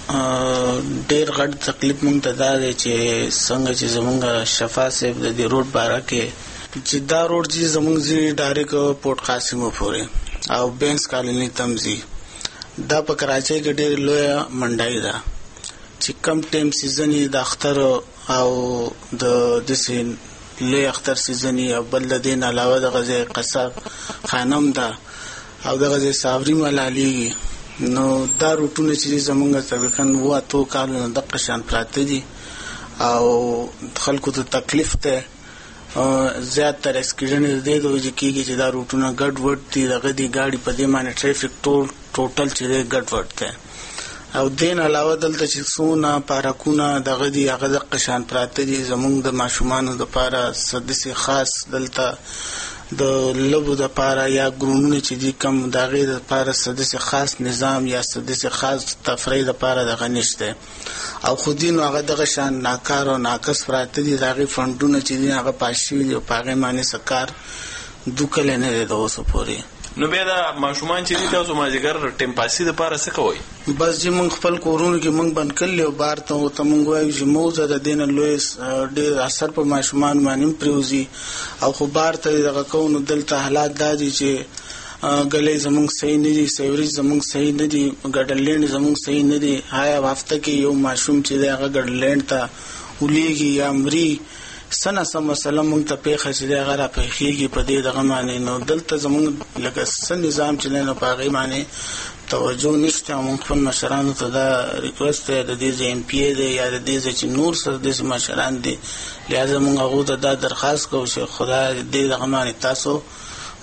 [SPEAKER 3] ډېر غټ تکلیف مونږ ته دا دی چې څنګه چې زموږ شفا صاحب د دې روډ باره کې چې دا روډ چې زموږ زی ډایرک پورت قاسمو پورې او بینس کالونی تمزي دا په کراچۍ کې ډېر لوی منډای ده چې کم ټیم سیزن د اختر او د دسین لوی اختر سیزن او بل دین علاوه د غزه قصاب خانم ده او د غزه صابری ملالي. نو دا روټونه چې زمونږ تقریبا وو اتو کالونو د قشان پراته دي او خلکو ته تکلیف ته زیات تر اسکیډن دې دوی چې کیږي چې دا روټونه ګډ وډ دي دغه دی گاډي په دې معنی ټریفیک ټول ټوټل چې ګډ وډ ده او دین علاوه دلته چې سونه پارکونه دغه دی هغه د قشان پراته دي. زمونږ د ماشومان د پاره سدسي خاص دلته د لبو د پاره یا ګرونونه چې دي کم دغه د پاره سدسي خاص نظام یا سدسي خاص تفریح د پاره دغه نشته او خودینو هغه دغه شان ناکار او ناقص پراته دي. دغه فندونه چې دي هغه پاشي دي او پاغه معنی سکار دوکل نه دی اوسه پوري.
[SPEAKER 22] نو بیا دا ماشومان چې دي تاسو ماجګر ټیم پاسي د پاره څه کوي؟
[SPEAKER 3] بس چې مونږ خپل کورونو کې مونږ بند کړل او بار ته او ته مونږ وایو چې موزه د دین لوی ډېر اثر په ماشومان باندې پریوزي او خو بار ته دغه کوونو دلته حالات دادي چې غلې زمونږ صحیح نه دي سیوري زمونږ صحیح نه دي ګډلېند زمونږ صحیح نه دي. هایا هفته کې یو ماشوم چې دغه ګډلېند ته ولېږي یا امري سنه سم مسله مونږ ته پیښه چې هغه را پیښیږي په دې دغه معنی. نو دلته زمونږ لکه سن نظام چې نه پاغي معنی توجه نشته. مونږ خپل مشرانو ته دا ریکوست دی د دې ایم پی ای دی یا د دې چې نور سره د مشران دي لہذا مونږ هغه ته دا درخواست کوو چې خدای دې دغه معنی تاسو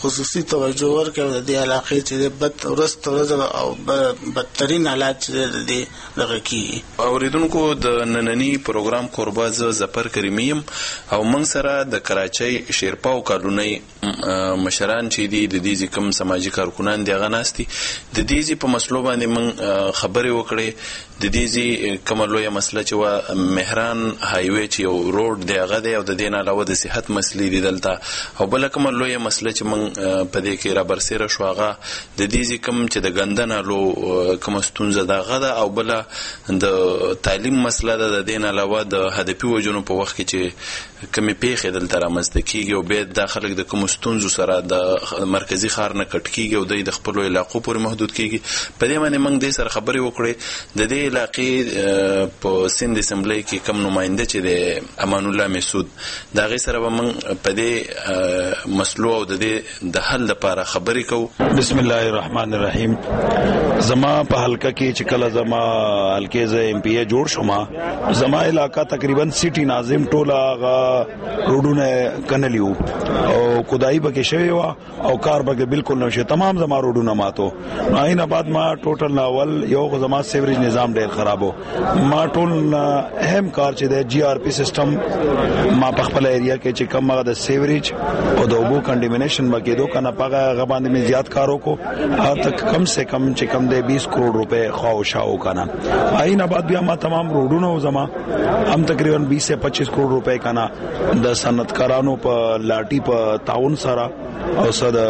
[SPEAKER 3] خصوصي توجه ورکړي د دې علاقې چې بد ورست ورځ او بدترین حالات چې د دې دغه کیږي.
[SPEAKER 22] اوریدونکو د نننی پروګرام کوربه ز ظفر کریمی او موږ سره د کراچۍ شیرپاو کالونی مشران چې دي د دې کوم سماجی کارکونان دي غناستي د دې په مسلو باندې موږ خبرې وکړې. د دې کوم لویه مسله چې وا مهران هایوي چې یو روډ دی هغه دی او د دې نه علاوه د صحت مسلې دي دلته او بل کوم لویه مسله چې موږ په دې کې را برسېره شو هغه د دې کوم چې د ګندنه کوم ستونزه دغه ده او بل د تعلیم مسله ده. د دې نه علاوه د هدفي وجونو په وخت کې چې کمی پیښې دلته رامنځته کیږي او به د خلک د کوم ستونزو سره د مرکزی ښار نه کټ کیږي او د خپل علاقو پورې محدود کیږي. په دې باندې موږ د سره خبرې وکړې. د دې علاقې په سند اسمبلی کې کوم نماینده چې د امان الله مسعود دا غي سره موږ په دې مسلو او د دې د حل لپاره خبرې کوو.
[SPEAKER 8] بسم الله الرحمن الرحیم. زما په حلقه کې چې کله زما حلقې ز ایم پی ای جوړ شوم زما علاقہ تقریبا سیټي ناظم ټوله روډونه کنلیو او خدای به کې شوی وا او کار به بالکل نشي تمام زما روډونه ماتو. نه بعد ما ټوټل ناول یو زما سیوریج نظام ډیر خرابو. ما ټول اهم کار چې د جی آر پی سیستم ما په خپل ایریا کې چې کم هغه د سیوریج او د اوبو کنډیمینیشن بکیدو کنه پغه غباندې می زیات کارو کو هغه تک کم سے کم چې کم د بیس کروڑ روپے خواو شاو کنه. آئین بعد بیا ما تمام روډونه زما هم تقریبا بیس سے پچیس کروڑ روپے کنه د صنعتکارانو په لاټي په تعاون سره او سره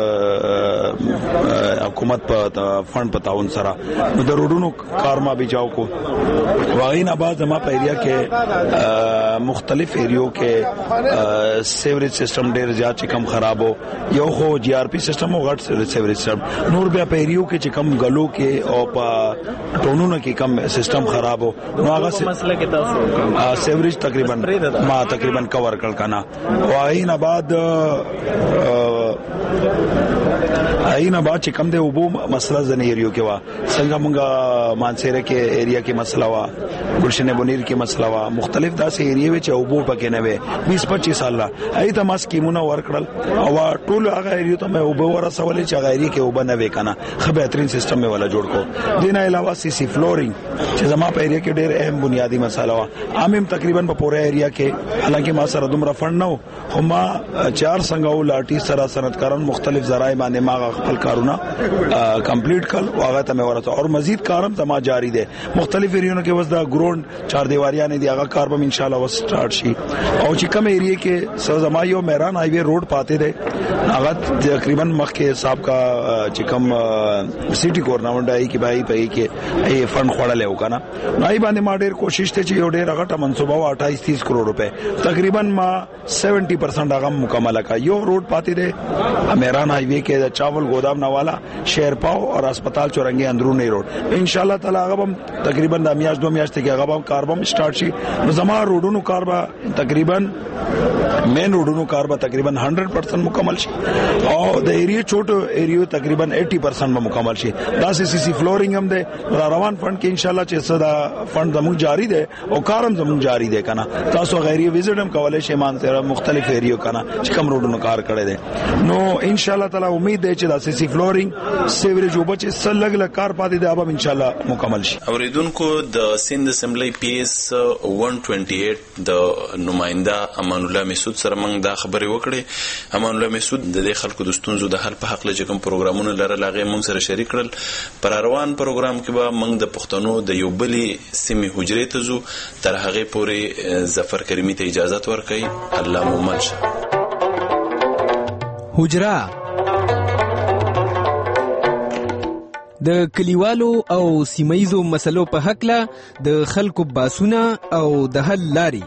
[SPEAKER 8] حکومت په فند په تعاون سره د روډونو کار ما بچاو کو. واغین آباد زما په ایریا کې مختلف ایریو کې سیوریج سیستم ډیر زیات چې کم خراب ہو. یو خو جی آر پی سیستم او غټ سیوریج سیستم نور بیا په ایریو کې چې کم غلو کې او په ټونونو کې کم سیستم خراب ہو. نو هغه مسله کې تاسو سیوریج تقریبا ما تقریبا کور کړ کنه. واغین آباد آئین بعد چې کم د اوبو مسله زنه ایریو کې وا څنګه مونږه مانسیره کې ایریا کې مسله وا ګلشن بنیر کې مسله وا مختلف داسې ایریې وچ اوبو پکې نه وي بیس پچیس سال ای ته ماس کیمونه ورکړل او ټول هغه ایریو ته مې اوبو ورسولې چې هغه ایریا کې اوبو نه وي کنه خو بهترین سیستم مې ولا جوړ کو. دینه علاوه سی سی فلورینګ چې زما په ایریا کې ډېر اهم بنیادی مسله وا عامم تقریبا په پوره ایریا کې حالانکه ما سره دومره فند نه و خو ما چار څنګه لاټي سره صنعتکاران مختلف ذرایع باندې ما خپل کارونه کمپلیټ کړ او هغه ته مې ورته او مزید کارم تما جاری ده. مختلف ایریونو کې وس دا ګراوند چار دیواریاں نه دی هغه کار به ان شاء الله وس سٹارټ شي. او چې کوم ایریا کې سرزما یو مهران های وی روډ پاته ده هغه تقریبا مخکې صاحب کا چې کوم سټي ګورنمنت آی کی بای پای کې ای فند خړل یو کنه نای باندې ما ډیر کوشش ته چې یو ډیر غټه منصوبه و اٹھائیس تیس کروڑ روپے تقریبا ما سیونٹی پرسنٹ هغه مکمل کا یو روډ پاته ده مهران های وی کې چاول گودام نوالا شیرپاو اور اسپتال چورنگی اندرونی روډ ان شاء الله تعالی هغه تقریبا د میاش دو میاشتې کې هغه کاربم سٹارټ شي. نو زما روډونو کاربا تقریبا مین روډونو کاربا تقریبا سو پرسنٹ مکمل شي او د ایریا چوټو ایریو تقریبا اسی پرسنٹ مکمل شي. دا سی سی فلورینګ هم ده روان فند کې ان شاء الله چې صدا فند زموږ جاری ده او کارم زموږ جاری ده کنه. تاسو غیري وزټ هم کولای شئ مان سره مختلف ایریو کنه چې کوم روډونو کار کړي ده. نو ان شاء الله تعالی امید ده چې دا سی سی فلورینګ سیوریج او بچ سلګ ل کار پاتې ده اب ان شاء الله مکمل شي.
[SPEAKER 22] اوریدونکو د سند اسمبلی پی ایس ایک سو اٹھائیس د نماینده امان الله مسعود سره موږ دا خبرې وکړې. امان الله مسعود د دې خلکو د ستونزو د حل په حق له کوم پروګرامونه لرل هغه موږ سره شریک کړل. پر روان پروګرام کې به موږ د پښتنو د یو بلی سیمې حجرې ته ځو تر هغه پورې ظفر کریمی ته اجازه ورکړي. الله مو مل شه.
[SPEAKER 4] حجره د کلیوالو او سیمایزو مسلو په حق له د خلکو باسونه او د حل لاري.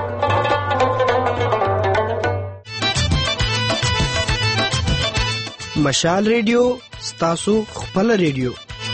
[SPEAKER 9] مشال ریډیو ستاسو خپل ریډیو.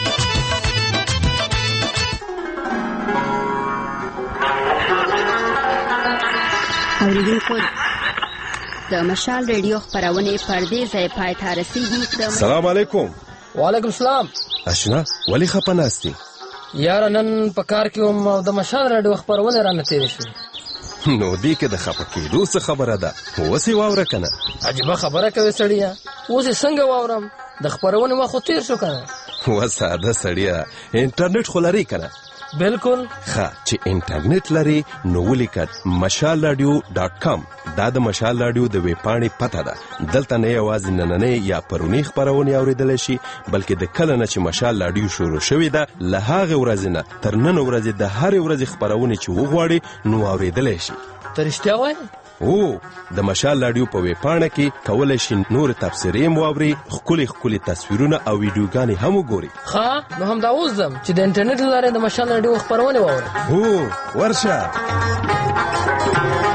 [SPEAKER 10] اوریدونکو د مشال ریډیو خبرونه پردې ځای پای ته رسیدي.
[SPEAKER 11] السلام علیکم.
[SPEAKER 12] وعلیکم السلام.
[SPEAKER 11] اشنا ولی خپناستی
[SPEAKER 12] یار نن په کار کې هم د مشال راډیو خبرونه را نتیری شو.
[SPEAKER 11] نو دې کې د خپکې دوه خبره ده وسی واوره کنه.
[SPEAKER 12] عجيبه خبره کوي سړیا. اوس څنګه واورم د خبرونه وخت تیر شو کنه
[SPEAKER 11] و ساده سړیا انټرنیټ خو لري کنه
[SPEAKER 12] بالکل
[SPEAKER 11] ښه چې انټرنیټ لري نو ولیکه مشال رادیو ډاټ کام دا د مشال رادیو د ویب پاڼې پته ده دلته نه یوازې نننۍ یا پرونی خبرونه اوریدل شي بلکې د کله نه چې مشال رادیو شروع شوې ده له هغه ورځې نه تر نن ورځې د هر ورځې خبرونه چې وغواړي نو اوریدل شي
[SPEAKER 12] تر رښتیا وایي
[SPEAKER 11] او د مشال رادیو په ویب پاڼه کې کولای شي نور تفسیرې مواوري خولي خولي تصویرونه او ویډیوګانې هم وګوري
[SPEAKER 12] ښه نو هم دا اوس زم چې د انټرنیټ لاره د مشال رادیو خبرونه واورم
[SPEAKER 11] هو ورشه